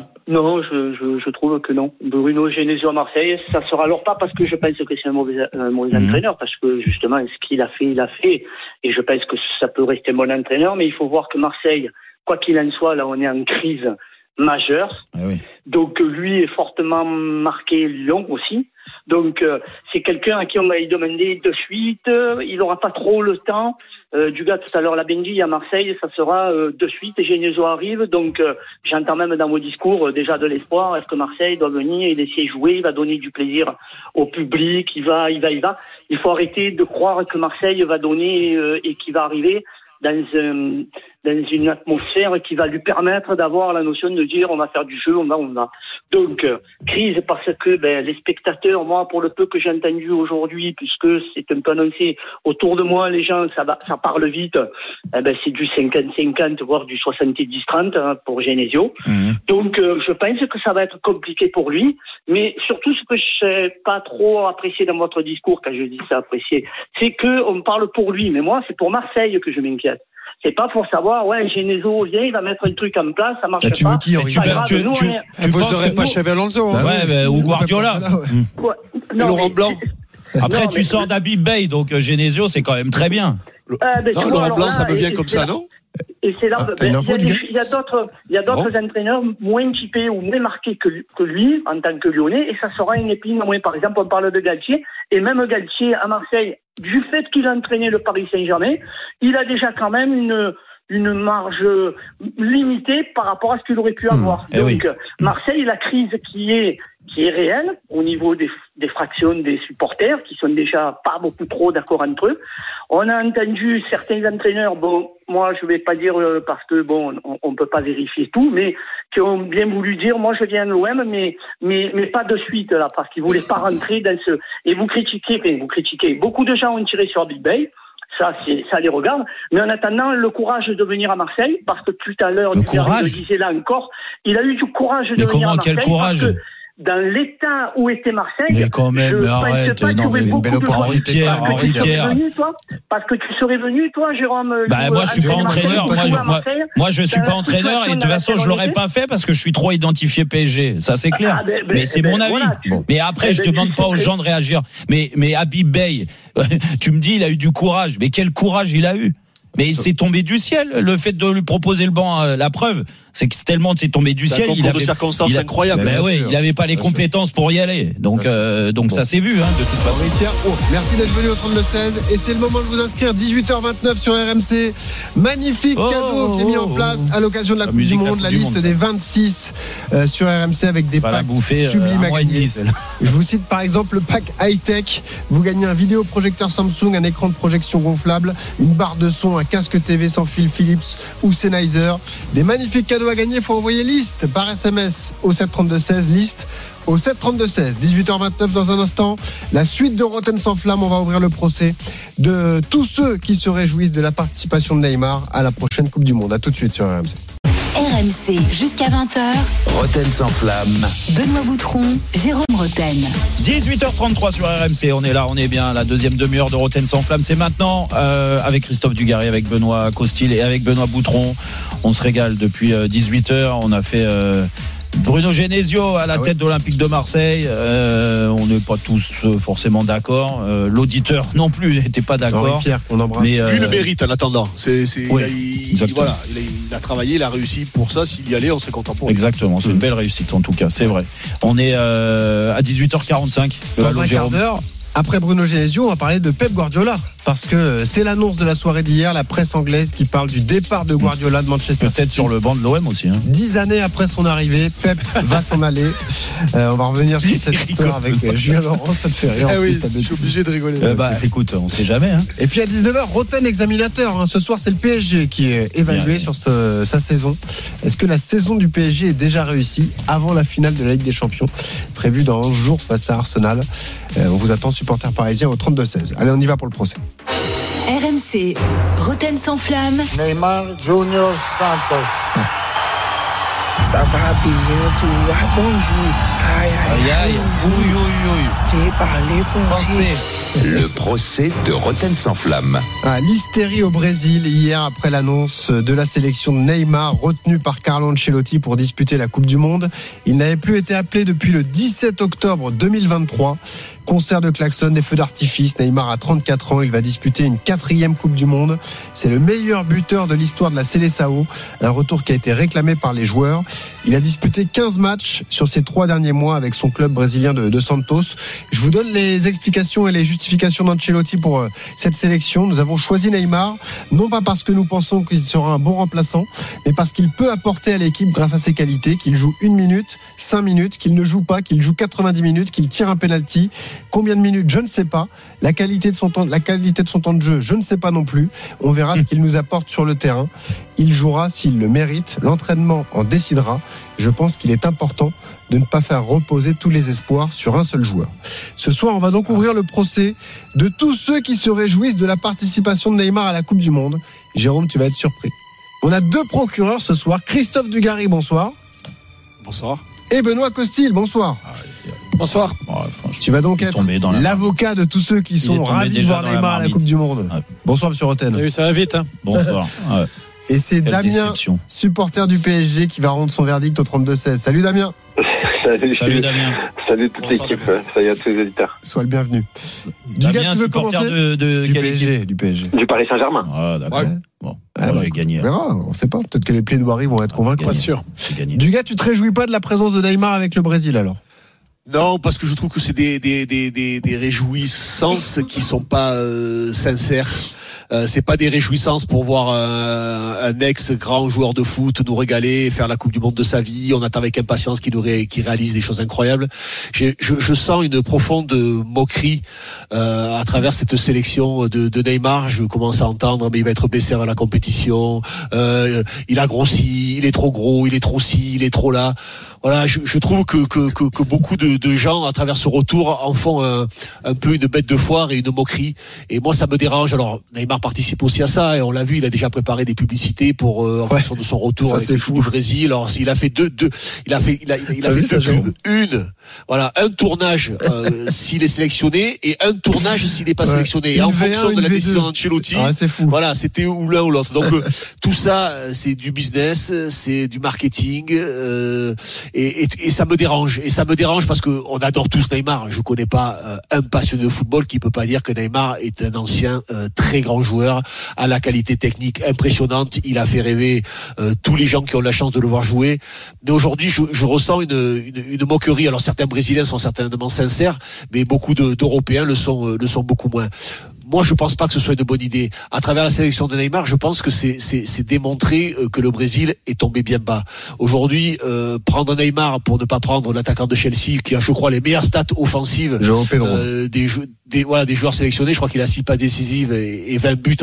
je trouve que non. Bruno Genesio à Marseille, ça sera alors pas parce que je pense que c'est un mauvais entraîneur, parce que justement, ce qu'il a fait, il a fait. Et je pense que ça peut rester un bon entraîneur, mais il faut voir que Marseille, quoi qu'il en soit, là, on est en crise majeure. Ah oui. Donc, lui est fortement marqué Lyon aussi. Donc, c'est quelqu'un à qui on va lui demander de suite. Il n'aura pas trop le temps. Du gars, tout à l'heure, l'a bien dit, à Marseille, ça sera de suite. Et Genesio arrive. Donc, j'entends même dans vos discours déjà de l'espoir. Est-ce que Marseille doit venir et laisser jouer? Il va donner du plaisir au public. Il va. Il faut arrêter de croire que Marseille va donner et qu'il va arriver dans une atmosphère qui va lui permettre d'avoir la notion de dire on va faire du jeu, on va. Donc, crise parce que les spectateurs, moi, pour le peu que j'ai entendu aujourd'hui, puisque c'est un peu annoncé autour de moi, les gens, ça parle vite, c'est du 50-50, voire du 70-30 pour Genesio. Donc, je pense que ça va être compliqué pour lui, mais surtout ce que je n'ai pas trop apprécié dans votre discours, quand je dis ça apprécié, c'est qu'on parle pour lui, mais moi, c'est pour Marseille que je m'inquiète. C'est pas pour savoir, Genesio vient, il va mettre un truc en place, ça marche pas. Tu veux qui, Henri? Vous aurez pas Xabi Alonso, ou Guardiola. Laurent Blanc. Après, tu sors d'Habib Bey, donc Genesio, c'est quand même très bien. Laurent Blanc, ça me vient comme ça, non? Et c'est là, il y a d'autres entraîneurs moins typés ou moins marqués que lui, en tant que Lyonnais, et ça sera une épine moins. Par exemple, on parle de Galtier, et même Galtier à Marseille, du fait qu'il a entraîné le Paris Saint-Germain, il a déjà quand même une marge limitée par rapport à ce qu'il aurait pu avoir. Donc, Marseille, la crise qui est réelle au niveau des fractions des supporters qui sont déjà pas beaucoup trop d'accord entre eux. On a entendu certains entraîneurs, moi je vais pas dire parce que on peut pas vérifier tout, mais qui ont bien voulu dire moi je viens de l'OM mais pas de suite là parce qu'ils voulaient pas rentrer dans ce. Et vous critiquez. Beaucoup de gens ont tiré sur Big Bay. Ça les regarde. Mais en attendant, le courage de venir à Marseille, parce que tout à l'heure, je le disais là encore, il a eu du courage de venir à Marseille. Quel courage? Parce que dans l'état où était Marseille, mais quand même, arrête, Henri Pierre. Parce que tu serais venu, toi, Jérôme. Moi, je suis pas entraîneur. Moi, je suis pas entraîneur et de toute façon, je l'aurais pas fait parce que je suis trop identifié PSG. Ça, c'est clair. Mais c'est mon avis. Mais après, je demande pas aux gens de réagir. Mais Habib Bey, tu me dis, il a eu du courage. Mais quel courage il a eu? Mais c'est tombé du ciel, le fait de lui proposer le banc. La preuve, C'est que tellement c'est tombé du ciel. Il avait de circonstances incroyables. Ben oui, il n'avait pas les compétences pour y aller. Donc ça s'est vu, hein, de toute façon. Merci d'être venu au 32-16. Et c'est le moment de vous inscrire. 18h29 sur RMC. Magnifique cadeau qui est mis en place à l'occasion de la Coupe du Monde. La liste des 26 sur RMC avec des packs sublimes à gagner. Je vous cite par exemple le pack high-tech. Vous gagnez un vidéoprojecteur Samsung, un écran de projection gonflable, une barre de son, un casque TV sans fil Philips ou Sennheiser. Des magnifiques cadeaux à gagner. Il faut envoyer liste par SMS au 732-16. Liste au 732-16. 18h29 dans un instant. La suite de Rotten sans flamme. On va ouvrir le procès de tous ceux qui se réjouissent de la participation de Neymar à la prochaine Coupe du Monde. À tout de suite sur RMC. RMC jusqu'à 20h. Rotten sans flamme. Benoît Boutron, Jérôme Rotten. 18h33 sur RMC. On est là, on est bien. La deuxième demi-heure de Rotten sans flamme, c'est maintenant avec Christophe Dugarry, avec Benoît Costil et avec Benoît Boutron. On se régale depuis 18h. On a fait Bruno Genesio à la tête d'Olympique de Marseille. On n'est pas tous forcément d'accord. L'auditeur non plus n'était pas d'accord. Pierre, on embrasse. Mais lui le mérite en attendant. Il a travaillé, il a réussi pour ça. S'il y allait, on serait content pour lui. Exactement, c'est une belle réussite en tout cas, c'est vrai. On est à 18h45. Dans un quart d'heure. Après Bruno Genesio, on va parler de Pep Guardiola. Parce que c'est l'annonce de la soirée d'hier, la presse anglaise qui parle du départ de Guardiola de Manchester City. Peut-être sur le banc de l'OM aussi. 10 années après son arrivée, Pep va s'en aller. On va revenir sur cette histoire avec Julien Laurent, ça te fait rire. Oui, je suis obligé de rigoler. Écoute, on sait jamais. Et puis à 19h, Rotten examinateur. Ce soir, c'est le PSG qui est évalué sur sa saison. Est-ce que la saison du PSG est déjà réussie avant la finale de la Ligue des Champions, prévue dans 11 jours face à Arsenal? On vous attend, supporters parisiens, au 32-16. Allez, on y va pour le procès. RMC, Rotten sans flamme. Neymar Junior Santos. Ça va bien, tout va bonjour. Aïe, aïe, ouïe. J'ai parlé français. Le procès de Rotten sans flamme. L'hystérie au Brésil hier après l'annonce de la sélection de Neymar retenu par Carlo Ancelotti pour disputer la Coupe du Monde. Il n'avait plus été appelé depuis le 17 octobre 2023. Concert de klaxon, des feux d'artifice. Neymar a 34 ans, il va disputer une 4e Coupe du Monde. C'est le meilleur buteur de l'histoire de la Seleção, un retour qui a été réclamé par les joueurs. Il a disputé 15 matchs sur ces 3 derniers mois avec son club brésilien de Santos. Je vous donne les explications et les justifications d'Ancelotti pour cette sélection. Nous avons choisi Neymar, non pas parce que nous pensons qu'il sera un bon remplaçant, mais parce qu'il peut apporter à l'équipe grâce à ses qualités, qu'il joue 1 minute, 5 minutes, qu'il ne joue pas, qu'il joue 90 minutes, qu'il tire un penalty. Combien de minutes, je ne sais pas. La qualité de son temps de jeu, je ne sais pas non plus. On verra ce qu'il nous apporte sur le terrain. Il jouera s'il le mérite. L'entraînement en décidera. Je pense qu'il est important de ne pas faire reposer tous les espoirs sur un seul joueur. Ce soir, on va donc ouvrir le procès de tous ceux qui se réjouissent de la participation de Neymar à la Coupe du Monde. Jérôme, tu vas être surpris. On a 2 procureurs ce soir. Christophe Dugarry, bonsoir. Bonsoir. Et Benoît Costil, bonsoir. Bonsoir. Tu vas donc être l'avocat de tous ceux qui sont ravis de voir Neymar à la Coupe du Monde. Bonsoir, monsieur Rotten. Salut, ça va vite. Bonsoir. Et c'est Damien, supporter du PSG, qui va rendre son verdict au 32-16. Salut Damien. Salut Damien. Salut toute l'équipe. Salut à tous les auditeurs. Sois le bienvenu. Damien, tu veux commencer du PSG. Du Paris Saint-Germain. Ah, d'accord. Ouais. Bon, j'ai gagné. On verra, on ne sait pas. Peut-être que les plaidoiries vont être convaincants. Pas sûr. Dugas, tu te réjouis pas de la présence de Neymar avec le Brésil alors? Non, parce que je trouve que c'est des réjouissances qui sont pas sincères. C'est pas des réjouissances pour voir un ex-grand joueur de foot nous régaler, faire la Coupe du Monde de sa vie. On attend avec impatience qu'il réalise des choses incroyables. Je sens une profonde moquerie à travers cette sélection de Neymar. Je commence à entendre, mais il va être blessé avant la compétition. Il a grossi, il est trop gros, il est trop ci, il est trop là. Voilà, je trouve que beaucoup de gens à travers ce retour en font un peu une bête de foire et une moquerie. Et moi, ça me dérange. Alors, Neymar participe aussi à ça, et on l'a vu, il a déjà préparé des publicités pour en fonction de son retour avec le du Brésil. Alors, il a fait deux il a fait deux pubs, un tournage s'il est sélectionné et un tournage s'il n'est pas sélectionné. Et en fonction de la décision d'Ancelotti, voilà, c'était ou l'un ou l'autre. Donc tout ça, c'est du business, c'est du marketing. et ça me dérange. Et ça me dérange parce que on adore tous Neymar. Je connais pas un passionné de football qui peut pas dire que Neymar est un ancien très grand joueur, à la qualité technique impressionnante. Il a fait rêver tous les gens qui ont la chance de le voir jouer. Mais aujourd'hui, je ressens une moquerie. Alors certains Brésiliens sont certainement sincères, mais beaucoup d'Européens le sont beaucoup moins. Moi, je pense pas que ce soit une bonne idée. À travers la sélection de Neymar, je pense que c'est démontré que le Brésil est tombé bien bas. Aujourd'hui, prendre Neymar pour ne pas prendre l'attaquant de Chelsea, qui a, je crois, les meilleures stats offensives des joueurs sélectionnés. Je crois qu'il a 6 passes décisives et 20 buts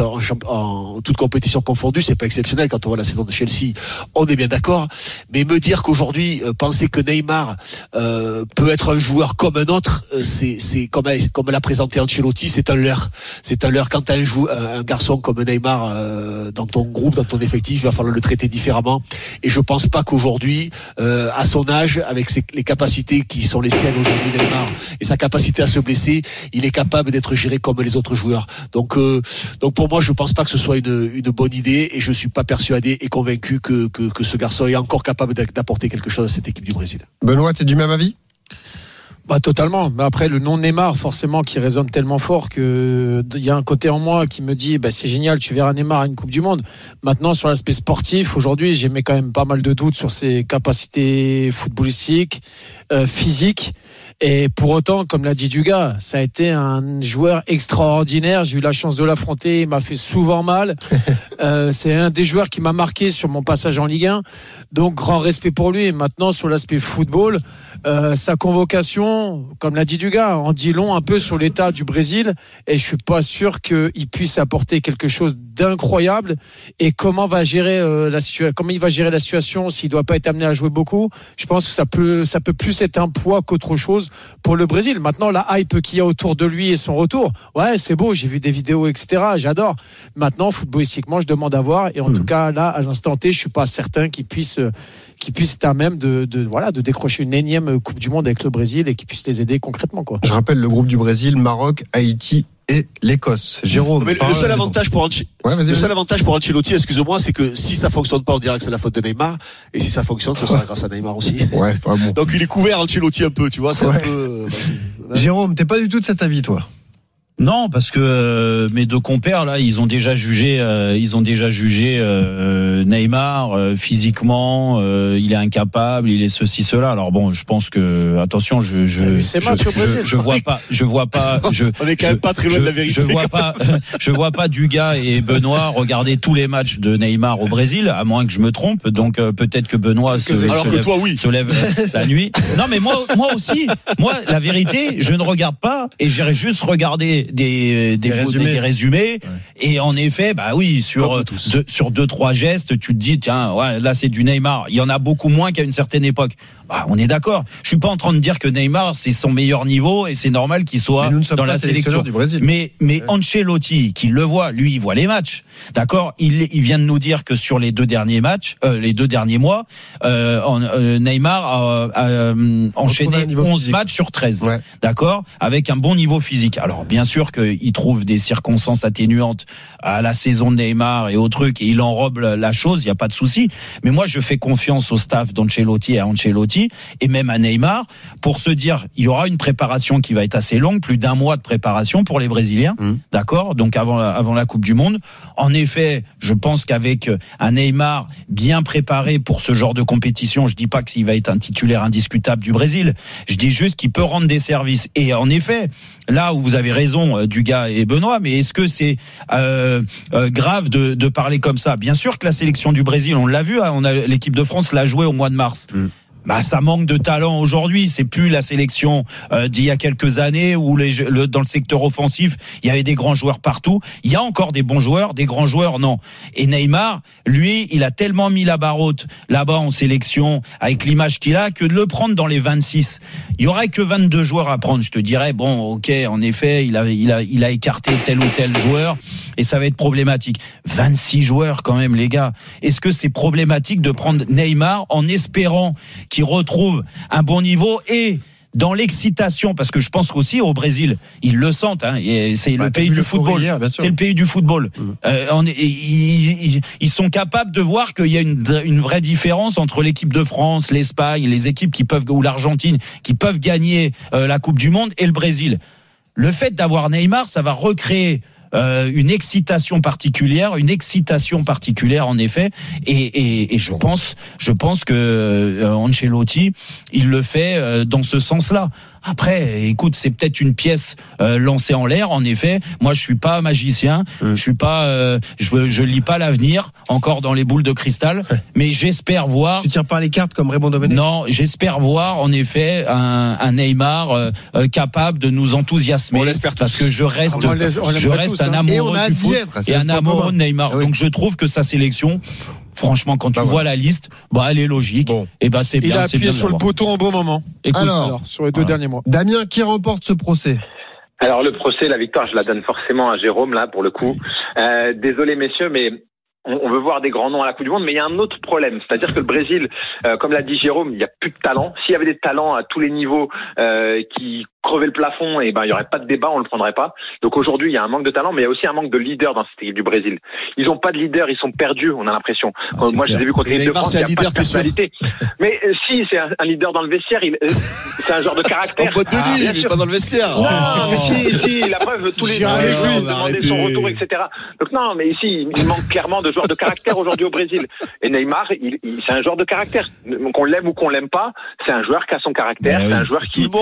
en toute compétition confondue. C'est pas exceptionnel quand on voit la saison de Chelsea. On est bien d'accord. Mais me dire qu'aujourd'hui, penser que Neymar peut être un joueur comme un autre, c'est comme l'a présenté Ancelotti, c'est un leurre. C'est un leurre. Quand t'as un garçon comme Neymar dans ton groupe, dans ton effectif, il va falloir le traiter différemment. Et je pense pas qu'aujourd'hui, à son âge, avec les capacités qui sont les siennes aujourd'hui, Neymar, et sa capacité à se blesser, il est capable d'être géré comme les autres joueurs. Donc pour moi, je pense pas que ce soit une bonne idée, et je suis pas persuadé et convaincu que ce garçon est encore capable d'apporter quelque chose à cette équipe du Brésil. Benoît, t'es du même avis ? Totalement. Mais après, le nom Neymar, forcément, qui résonne tellement fort que il y a un côté en moi qui me dit, c'est génial, tu verras Neymar à une Coupe du Monde. Maintenant, sur l'aspect sportif, aujourd'hui, j'ai mis quand même pas mal de doutes sur ses capacités footballistiques, physiques. Et pour autant, comme l'a dit Dugas, ça a été un joueur extraordinaire. J'ai eu la chance de l'affronter. Il m'a fait souvent mal. C'est un des joueurs qui m'a marqué sur mon passage en Ligue 1. Donc, grand respect pour lui. Et maintenant, sur l'aspect football, sa convocation, comme l'a dit Dugas, en dit long un peu sur l'état du Brésil. Et je suis pas sûr qu'il puisse apporter quelque chose d'incroyable. Et comment il va gérer la situation s'il doit pas être amené à jouer beaucoup. Je pense que ça peut plus être un poids qu'autre chose pour le Brésil. Maintenant, la hype qu'il y a autour de lui et son retour, ouais, c'est beau, j'ai vu des vidéos, etc. J'adore. Maintenant, footballistiquement, je demande à voir. Et en tout cas, là, à l'instant T, je suis pas certain qu'il puisse être à même de décrocher une énième Coupe du Monde avec le Brésil et qu'il puisse les aider concrètement, quoi. Je rappelle le groupe du Brésil, Maroc, Haïti et l'Écosse. Jérôme. Mais le seul avantage pour Ancelotti, excuse-moi, c'est que si ça fonctionne pas, on dirait que c'est la faute de Neymar, et si ça fonctionne, ce sera grâce à Neymar aussi. Ouais, vraiment. Donc il est couvert, Ancelotti, un peu, tu vois, c'est un peu. Jérôme, t'es pas du tout de cet avis, toi? Non, parce que mes deux compères là, ils ont déjà jugé Neymar physiquement, il est incapable, il est ceci cela. Alors bon, je pense que attention, je vois pas, on est quand même pas très loin de la vérité. Je vois pas Dugas et Benoît regarder tous les matchs de Neymar au Brésil, à moins que je me trompe. Donc peut-être que Benoît se lève la nuit. Non, mais moi aussi, la vérité, je ne regarde pas, et j'ai juste regardé des résumés. Et en effet, sur 2-3 gestes, tu te dis, tiens, ouais, là c'est du Neymar. Il y en a beaucoup moins qu'à une certaine époque. On est d'accord. Je suis pas en train de dire que Neymar c'est son meilleur niveau et c'est normal qu'il soit dans la sélection du Brésil. Mais Ancelotti, qui le voit, lui, il voit les matchs. D'accord. Il vient de nous dire que sur les 2 derniers matchs, les 2 derniers mois, Neymar a enchaîné 11 matchs sur 13. Ouais. D'accord. Avec un bon niveau physique. Alors bien sûr qu'il trouve des circonstances atténuantes à la saison de Neymar et aux trucs, et il enrobe la chose, il n'y a pas de souci. Mais moi, je fais confiance au staff d'Ancelotti et à Ancelotti, et même à Neymar, pour se dire, il y aura une préparation qui va être assez longue, plus d'1 mois de préparation pour les Brésiliens, d'accord, donc avant la Coupe du Monde. En effet, je pense qu'avec un Neymar bien préparé pour ce genre de compétition, je dis pas qu'il va être un titulaire indiscutable du Brésil, je dis juste qu'il peut rendre des services. Et en effet, là où vous avez raison, Dugas et Benoît, mais est-ce que c'est grave de parler comme ça? Bien sûr que la sélection du Brésil, on l'a vu, l'équipe de France l'a joué au mois de mars. Ça manque de talent aujourd'hui. C'est plus la sélection d'il y a quelques années où dans le secteur offensif, il y avait des grands joueurs partout. Il y a encore des bons joueurs, des grands joueurs, non. Et Neymar, lui, il a tellement mis la barre haute là-bas en sélection avec l'image qu'il a, que de le prendre dans les 26. Il y aurait que 22 joueurs à prendre. Je te dirais, bon, ok, en effet, il a écarté tel ou tel joueur et ça va être problématique. 26 joueurs quand même, les gars. Est-ce que c'est problématique de prendre Neymar en espérant qui retrouve un bon niveau et dans l'excitation, parce que je pense qu'aussi au Brésil, ils le sentent, hein, et c'est le pays du football. C'est le pays du football. Ils sont capables de voir qu'il y a une vraie différence entre l'équipe de France, l'Espagne, les équipes qui peuvent, ou l'Argentine, qui peuvent gagner la Coupe du Monde, et le Brésil. Le fait d'avoir Neymar, ça va recréer une excitation particulière en effet, et je pense que Ancelotti, il le fait dans ce sens-là. Après, écoute, c'est peut-être une pièce lancée en l'air. En effet, moi, je suis pas magicien, je suis pas, je lis pas l'avenir encore dans les boules de cristal, mais j'espère voir. Tu tires pas les cartes comme Raymond Domenech? Non, j'espère voir en effet un Neymar capable de nous enthousiasmer. On l'espère tous. Parce que je reste un amoureux du foot et un amoureux de Neymar. Donc je trouve que sa sélection, franchement, quand tu vois la liste, elle est logique. Bon. Et c'est bien. Il a appuyé sur le bouton au bon moment. Écoute, alors sur les 2 derniers mois. Damien, qui remporte ce procès? Alors le procès, la victoire, je la donne forcément à Jérôme là pour le coup. Désolé messieurs, mais on veut voir des grands noms à la Coupe du Monde, mais il y a un autre problème, c'est-à-dire que le Brésil, comme l'a dit Jérôme, il y a plus de talent. S'il y avait des talents à tous les niveaux qui crevaient le plafond, il y aurait pas de débat, on le prendrait pas. Donc aujourd'hui, il y a un manque de talent, mais il y a aussi un manque de leader dans cette équipe du Brésil. Ils ont pas de leader, ils sont perdus, on a l'impression. Moi, je les ai vus contre l'équipe de France, il n'y a pas de personnalité. Mais si, c'est un leader dans le vestiaire, c'est un genre de caractère. En boîte de nuit, il est pas dans le vestiaire. Non, mais si, la preuve, tous les jours, demander son retour, etc. Donc non, mais ici, il manque clairement de joueurs de caractère aujourd'hui au Brésil. Et Neymar, c'est un joueur de caractère. Qu'on l'aime ou qu'on l'aime pas, c'est un joueur qui a son caractère, c'est un joueur qui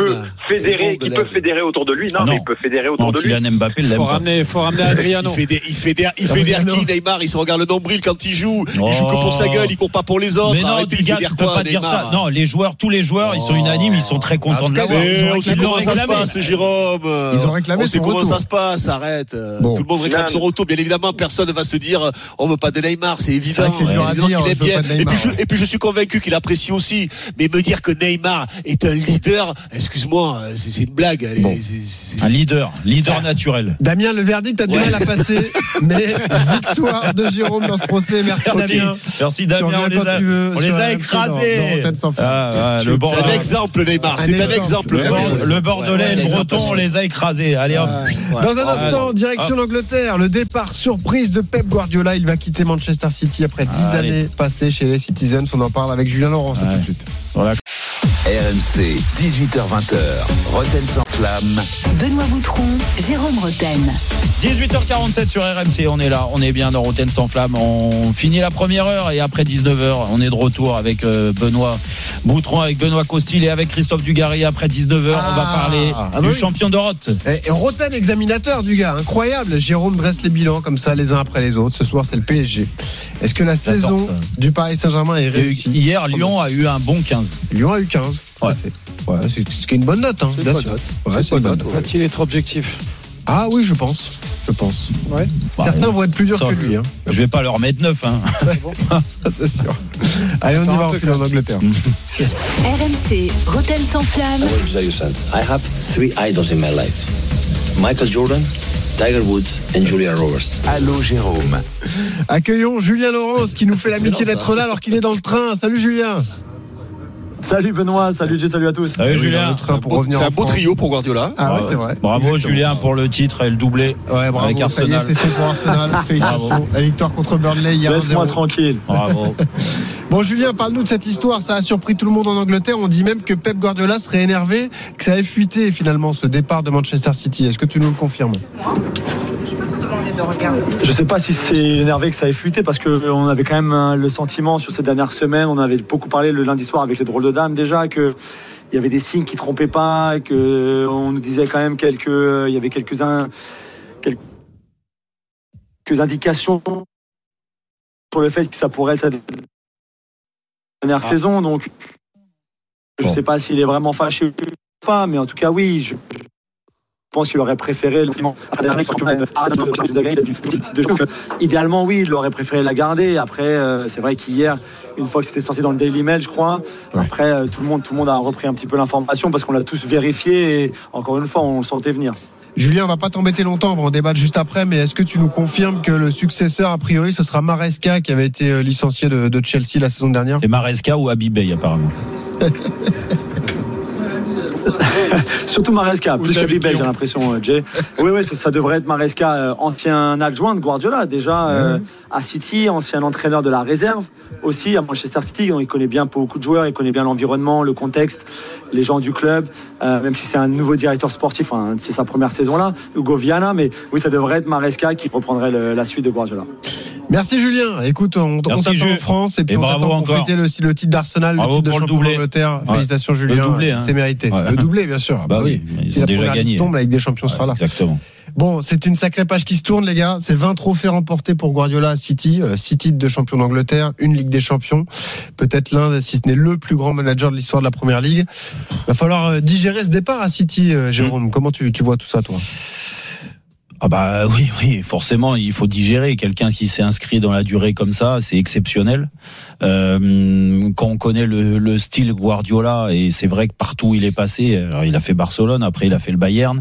peut fédérer autour de lui. Mais il peut fédérer autour de lui. Mbappé l'aime pas. Faut ramener Adriano. Il fédère qui, Neymar? Il se regarde le nombril quand il joue. Il joue que pour sa gueule, il court pas pour les autres. Mais non, Biga, tu peux pas dire ça. Non, tous les joueurs, ils sont unanimes, ils sont très contents de l'avoir. On sait comment ça se passe, Jérôme. Ils ont réclamé son retour. On sait comment ça se passe, arrête. Tout le monde réclame son retour. Bien évidemment, personne ne va se dire on veut pas de Neymar, c'est évident. C'est dur à dire, qu'il est bien. Et puis je suis convaincu qu'il apprécie aussi. Mais me dire que Neymar est un leader, excuse-moi, c'est une blague. C'est un leader naturel. Damien, le verdict a du mal à passer, mais victoire de Jérôme dans ce procès. Merci Damien. Merci Damien, on les a écrasés. C'est un exemple, Neymar. C'est un exemple. Le Bordelais, le Breton, on les a écrasés. Allez hop. Dans un instant, direction l'Angleterre, le départ surprise de Pep Guardiola. Il va quitter Manchester City après 10 années passées chez les Citizens. On en parle avec Julien Laurent tout de suite. Voilà. RMC, 18h-20h, Rotten sans flamme. Benoît Boutron, Jérôme Rotten. 18h47 sur RMC, on est là, on est bien dans Rotten sans flamme. On finit la première heure et après 19h, on est de retour avec Benoît Boutron, avec Benoît Costil et avec Christophe Dugarry. Après 19h, on va parler du champion d'Europe. Et Rotten examinateur du gars, incroyable. Jérôme dresse les bilans comme ça, les uns après les autres. Ce soir, c'est le PSG. Est-ce que la saison du Paris Saint-Germain est réussie? Hier, Lyon a eu un bon 15. Lyon a eu 15. Ouais, c'est ce qui est une bonne note. C'est une bonne note. Faut-il être objectif? Ah oui, je pense. Ouais. Certains vont être plus durs que lui. Je vais pas leur mettre 9. Ça, c'est sûr. Allez, on y va, on file en Angleterre. RMC, Rotten sans flamme. I want to tell you something. I have 3 idols in my life. Michael Jordan, Tiger Woods and Julia Roberts. Allô Jérôme. Accueillons Julien Laurence qui nous fait l'amitié d'être là alors qu'il est dans le train. Salut Julien. Salut Benoît, salut Jay, salut à tous. Salut Julien. C'est un beau trio pour Guardiola. Ah ouais, c'est vrai. Bravo exactement. Julien pour le titre et le doublé. Ouais, bravo. Avec Arsenal. Ça y est, c'est fait pour Arsenal. Félicitations. Bravo. La victoire contre Burnley hier. Laisse-moi tranquille. Bravo. Bon Julien, parle-nous de cette histoire. Ça a surpris tout le monde en Angleterre. On dit même que Pep Guardiola serait énervé, que ça avait fuité finalement ce départ de Manchester City. Est-ce que tu nous le confirmes? Je sais pas si c'est énervé que ça ait fuité parce qu'on avait quand même le sentiment sur ces dernières semaines, on avait beaucoup parlé le lundi soir avec les drôles de dames déjà, qu'il y avait des signes qui trompaient pas, qu'on nous disait quand même il y avait quelques indications sur le fait que ça pourrait être sa dernière saison. Donc je sais pas s'il est vraiment fâché ou pas, mais en tout cas oui, je pense qu'il aurait préféré idéalement oui, il aurait préféré la garder. Après c'est vrai qu'hier, une fois que c'était sorti dans le Daily Mail, je crois, après tout le monde a repris un petit peu l'information parce qu'on l'a tous vérifié et encore une fois on le sentait venir. Julien, on va pas t'embêter longtemps, on va en débattre juste après, mais est-ce que tu nous confirmes que le successeur, a priori, ce sera Maresca qui avait été licencié de Chelsea la saison dernière? C'est Maresca ou Habibey apparemment. Surtout Maresca, plus que Vibel, j'ai l'impression, Jay. Oui, ça devrait être Maresca, ancien adjoint de Guardiola, déjà à City, ancien entraîneur de la réserve. Aussi à Manchester City, il connaît bien beaucoup de joueurs, il connaît bien l'environnement, le contexte, les gens du club, même si c'est un nouveau directeur sportif, c'est sa première saison là, Hugo Viana, mais oui, ça devrait être Maresca qui reprendrait la suite de Guardiola. Merci Julien. Écoute, on t'attend en France et puis on t'attend pour fêter le titre d'Arsenal, le titre de champion d'Angleterre. Félicitations Julien, doublé, c'est mérité. Le doublé, bien sûr. Bah oui, si la première ligue tombe, la Ligue des Champions sera là. Exactement. Bon, c'est une sacrée page qui se tourne, les gars. C'est 20 trophées remportés pour Guardiola à City, 6 titres de champion d'Angleterre, une Ligue des Champions. Peut-être l'un, si ce n'est le plus grand manager de l'histoire de la Première Ligue. Va falloir digérer ce départ à City, Jérôme. Comment tu vois tout ça, toi ? Ah bah oui, forcément, il faut digérer. Quelqu'un qui s'est inscrit dans la durée comme ça, c'est exceptionnel. Quand on connaît le style Guardiola, et c'est vrai que partout où il est passé, alors il a fait Barcelone, après il a fait le Bayern.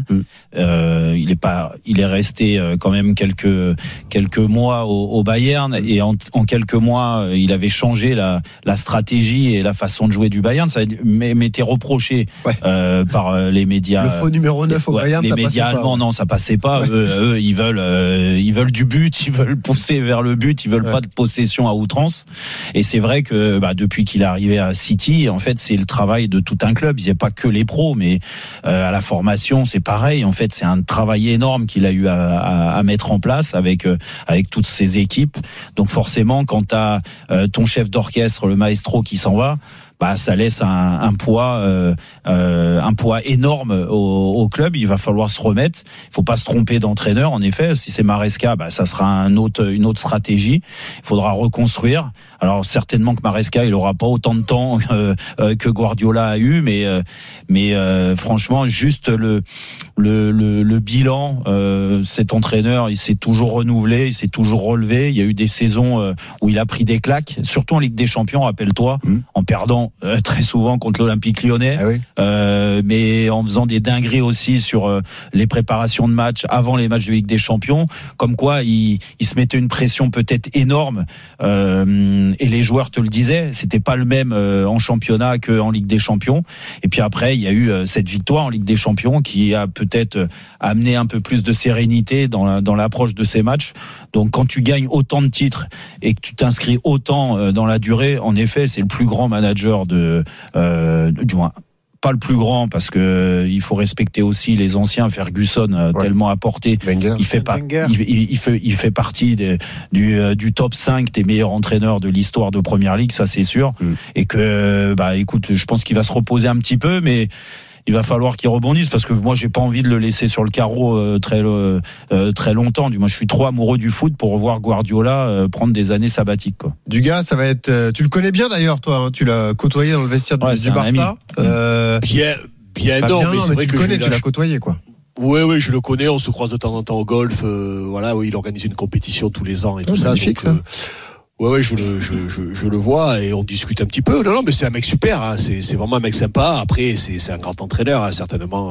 Il est resté quand même quelques mois au Bayern, et en quelques mois, il avait changé la stratégie et la façon de jouer du Bayern. Ça m'était reproché par les médias. Le faux numéro 9 au Bayern, les ça médias passait pas. allemands, non, ça passait pas. Eux, ils veulent du but, ils veulent pousser vers le but, ils veulent pas de possession à outrance. Et c'est vrai que depuis qu'il est arrivé à City, en fait, c'est le travail de tout un club. Il n'y a pas que les pros, mais à la formation, c'est pareil. En fait, c'est un travail énorme qu'il a eu à mettre en place avec toutes ses équipes. Donc forcément, quand t'as ton chef d'orchestre, le maestro, qui s'en va, ça laisse un poids énorme au club. Il va falloir se remettre. Il faut pas se tromper d'entraîneur. En effet, si c'est Maresca, ça sera une autre stratégie. Il faudra reconstruire. Alors certainement que Maresca, il aura pas autant de temps que Guardiola a eu, mais franchement, juste le bilan, cet entraîneur, il s'est toujours renouvelé, il s'est toujours relevé. Il y a eu des saisons où il a pris des claques, surtout en Ligue des Champions, rappelle-toi, en perdant très souvent contre l'Olympique Lyonnais, mais en faisant des dingueries aussi sur les préparations de matchs avant les matchs de Ligue des Champions, comme quoi il se mettait une pression peut-être énorme, et les joueurs te le disaient, c'était pas le même en championnat qu'en Ligue des Champions. Et puis après, il y a eu cette victoire en Ligue des Champions qui a peut-être amené un peu plus de sérénité dans l'approche de ces matchs. Donc quand tu gagnes autant de titres et que tu t'inscris autant dans la durée, en effet, c'est le plus grand manager du moins pas le plus grand, parce que il faut respecter aussi les anciens. Ferguson a tellement apporté. Wenger, il fait partie du top 5 des meilleurs entraîneurs de l'histoire de Première Ligue, ça c'est sûr. Et que écoute, je pense qu'il va se reposer un petit peu, mais il va falloir qu'il rebondisse, parce que moi j'ai pas envie de le laisser sur le carreau très longtemps. Du moins, je suis trop amoureux du foot pour revoir Guardiola prendre des années sabbatiques, quoi. Dugas, ça va être. Tu le connais bien d'ailleurs, toi. Tu l'as côtoyé dans le vestiaire du Barça. Bien, non, mais c'est vrai tu que le connais, tu l'as côtoyé, quoi. Oui, je le connais. On se croise de temps en temps au golf. Il organise une compétition tous les ans et tout ça. Magnifique, ça. Ouais, je le vois et on discute un petit peu. Non, mais c'est un mec super, hein. C'est vraiment un mec sympa. Après, c'est un grand entraîneur, hein, certainement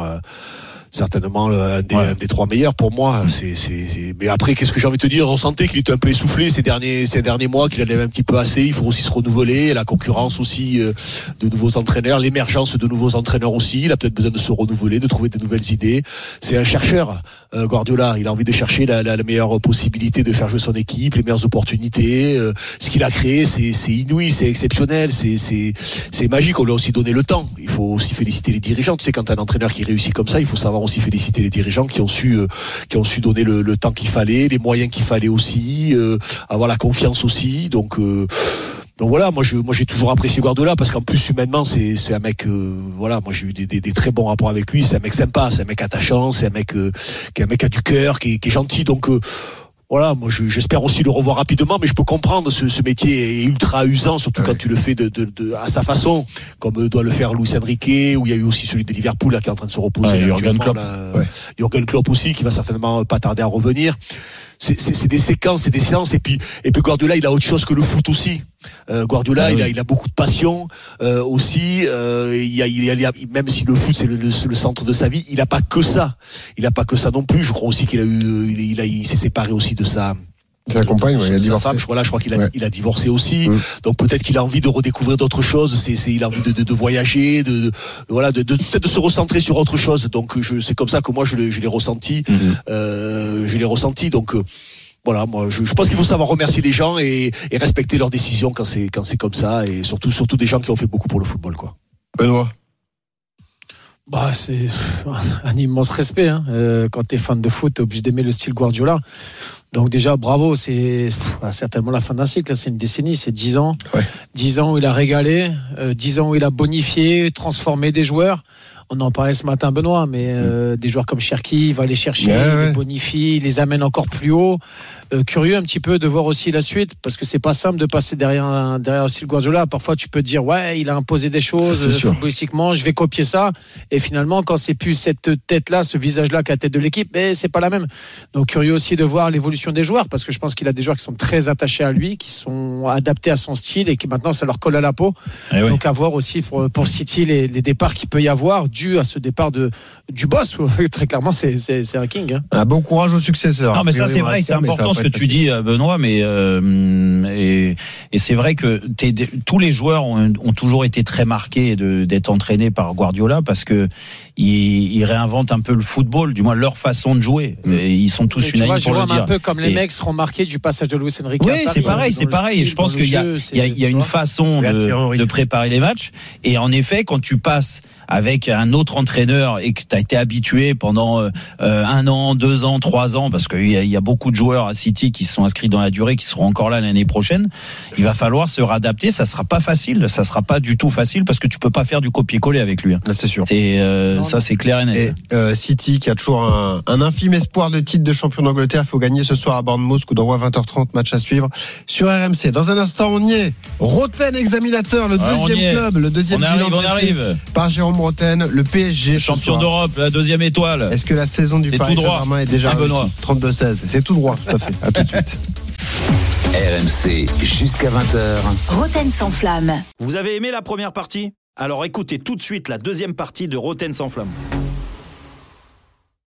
un des trois meilleurs pour moi. Mais après, qu'est-ce que j'ai envie de te dire? On sentait qu'il était un peu essoufflé ces derniers mois, qu'il en avait un petit peu assez. Il faut aussi se renouveler. La concurrence aussi de nouveaux entraîneurs, l'émergence de nouveaux entraîneurs aussi. Il a peut-être besoin de se renouveler, de trouver de nouvelles idées. C'est un chercheur, Guardiola. Il a envie de chercher la meilleure possibilité de faire jouer son équipe, les meilleures opportunités. Ce qu'il a créé, c'est inouï, c'est exceptionnel, c'est magique. On lui a aussi donné le temps. Il faut aussi féliciter les dirigeants. Tu sais, quand t'as un entraîneur qui réussit comme ça, il faut savoir aussi féliciter les dirigeants qui ont su donner le temps qu'il fallait, les moyens qu'il fallait aussi, avoir la confiance aussi. Donc voilà, moi j'ai toujours apprécié Guardiola, parce qu'en plus humainement c'est un mec moi j'ai eu des très bons rapports avec lui. C'est un mec sympa, c'est un mec attachant, c'est un mec qui a du cœur, qui est gentil. Donc voilà, moi j'espère aussi le revoir rapidement, mais je peux comprendre ce métier est ultra usant, surtout quand tu le fais à sa façon, comme doit le faire Luis Enrique, où il y a eu aussi celui de Liverpool là, qui est en train de se reposer. Jürgen Klopp. Jürgen Klopp aussi, qui va certainement pas tarder à revenir. C'est des séquences, c'est des séances, et puis Guardiola, il a autre chose que le foot aussi. Guardiola, il a beaucoup de passion aussi. Même si le foot c'est le centre de sa vie, il a pas que ça. Il a pas que ça non plus. Je crois aussi il s'est séparé aussi de sa Sa compagne, il a divorcé. Sa femme, je crois qu'il a divorcé aussi. Donc peut-être qu'il a envie de redécouvrir d'autres choses. Il a envie de voyager, peut-être de se recentrer sur autre chose. Donc c'est comme ça que moi je l'ai ressenti. Donc voilà, moi je pense qu'il faut savoir remercier les gens et respecter leurs décisions quand c'est comme ça, et surtout des gens qui ont fait beaucoup pour le football, quoi. Benoît. C'est un immense respect. Quand t'es fan de foot, t'es obligé d'aimer le style Guardiola. Donc déjà, bravo, c'est certainement la fin d'un cycle. C'est une décennie, c'est 10 ans. Ouais. 10 ans où il a régalé, 10 ans où il a bonifié, transformé des joueurs. On en parlait ce matin, Benoît, mais des joueurs comme Cherki, il va les chercher, il les bonifie, il les amène encore plus haut. Curieux un petit peu de voir aussi la suite, parce que c'est pas simple de passer derrière aussi le Guardiola. Parfois, tu peux te dire, il a imposé des choses footballistiquement, je vais copier ça. Et finalement, quand c'est plus cette tête-là, ce visage-là qu'à la tête de l'équipe, c'est pas la même. Donc, curieux aussi de voir l'évolution des joueurs, parce que je pense qu'il a des joueurs qui sont très attachés à lui, qui sont adaptés à son style et qui maintenant, ça leur colle à la peau. Donc, à voir aussi pour City les départs qu'il peut y avoir, dû à ce départ du boss. Très clairement, c'est un king. Bon courage aux successeurs. Non, mais ça, c'est vrai, c'est important ce que tu dis, Benoît, mais et c'est vrai que tous les joueurs ont toujours été très marqués d'être entraînés par Guardiola, parce que ils réinventent un peu le football, du moins leur façon de jouer. Et ils sont tous unanimes pour le dire. Un peu comme les mecs seront marqués du passage de Luis Enrique. Oui, c'est pareil. Je pense qu'il y a une façon de préparer les matchs. Et en effet, quand tu passes avec un autre entraîneur et que tu as été habitué pendant 1 an, 2 ans, 3 ans, parce qu'il y a beaucoup de joueurs à City qui se sont inscrits dans la durée, qui seront encore là l'année prochaine, il va falloir se réadapter. Ça sera pas facile, ça sera pas du tout facile, parce que tu peux pas faire du copier-coller avec lui. C'est sûr. Ça, c'est clair et net. Et City qui a toujours un infime espoir de titre de champion d'Angleterre. Il faut gagner ce soir à Bournemouth, coup d'envoi 20h30, match à suivre sur RMC. Dans un instant, on y est. Roten Examinateur, le deuxième club, le deuxième bilan dressé par Jérôme Roten, le PSG. Champion d'Europe, la 2e étoile. Est-ce que la saison du Paris Saint-Germain est déjà réussie? 32-16. C'est tout droit, tout à fait. À tout de suite. RMC jusqu'à 20h. Roten sans flamme. Vous avez aimé la première partie? Alors écoutez tout de suite la deuxième partie de Roten sans flamme.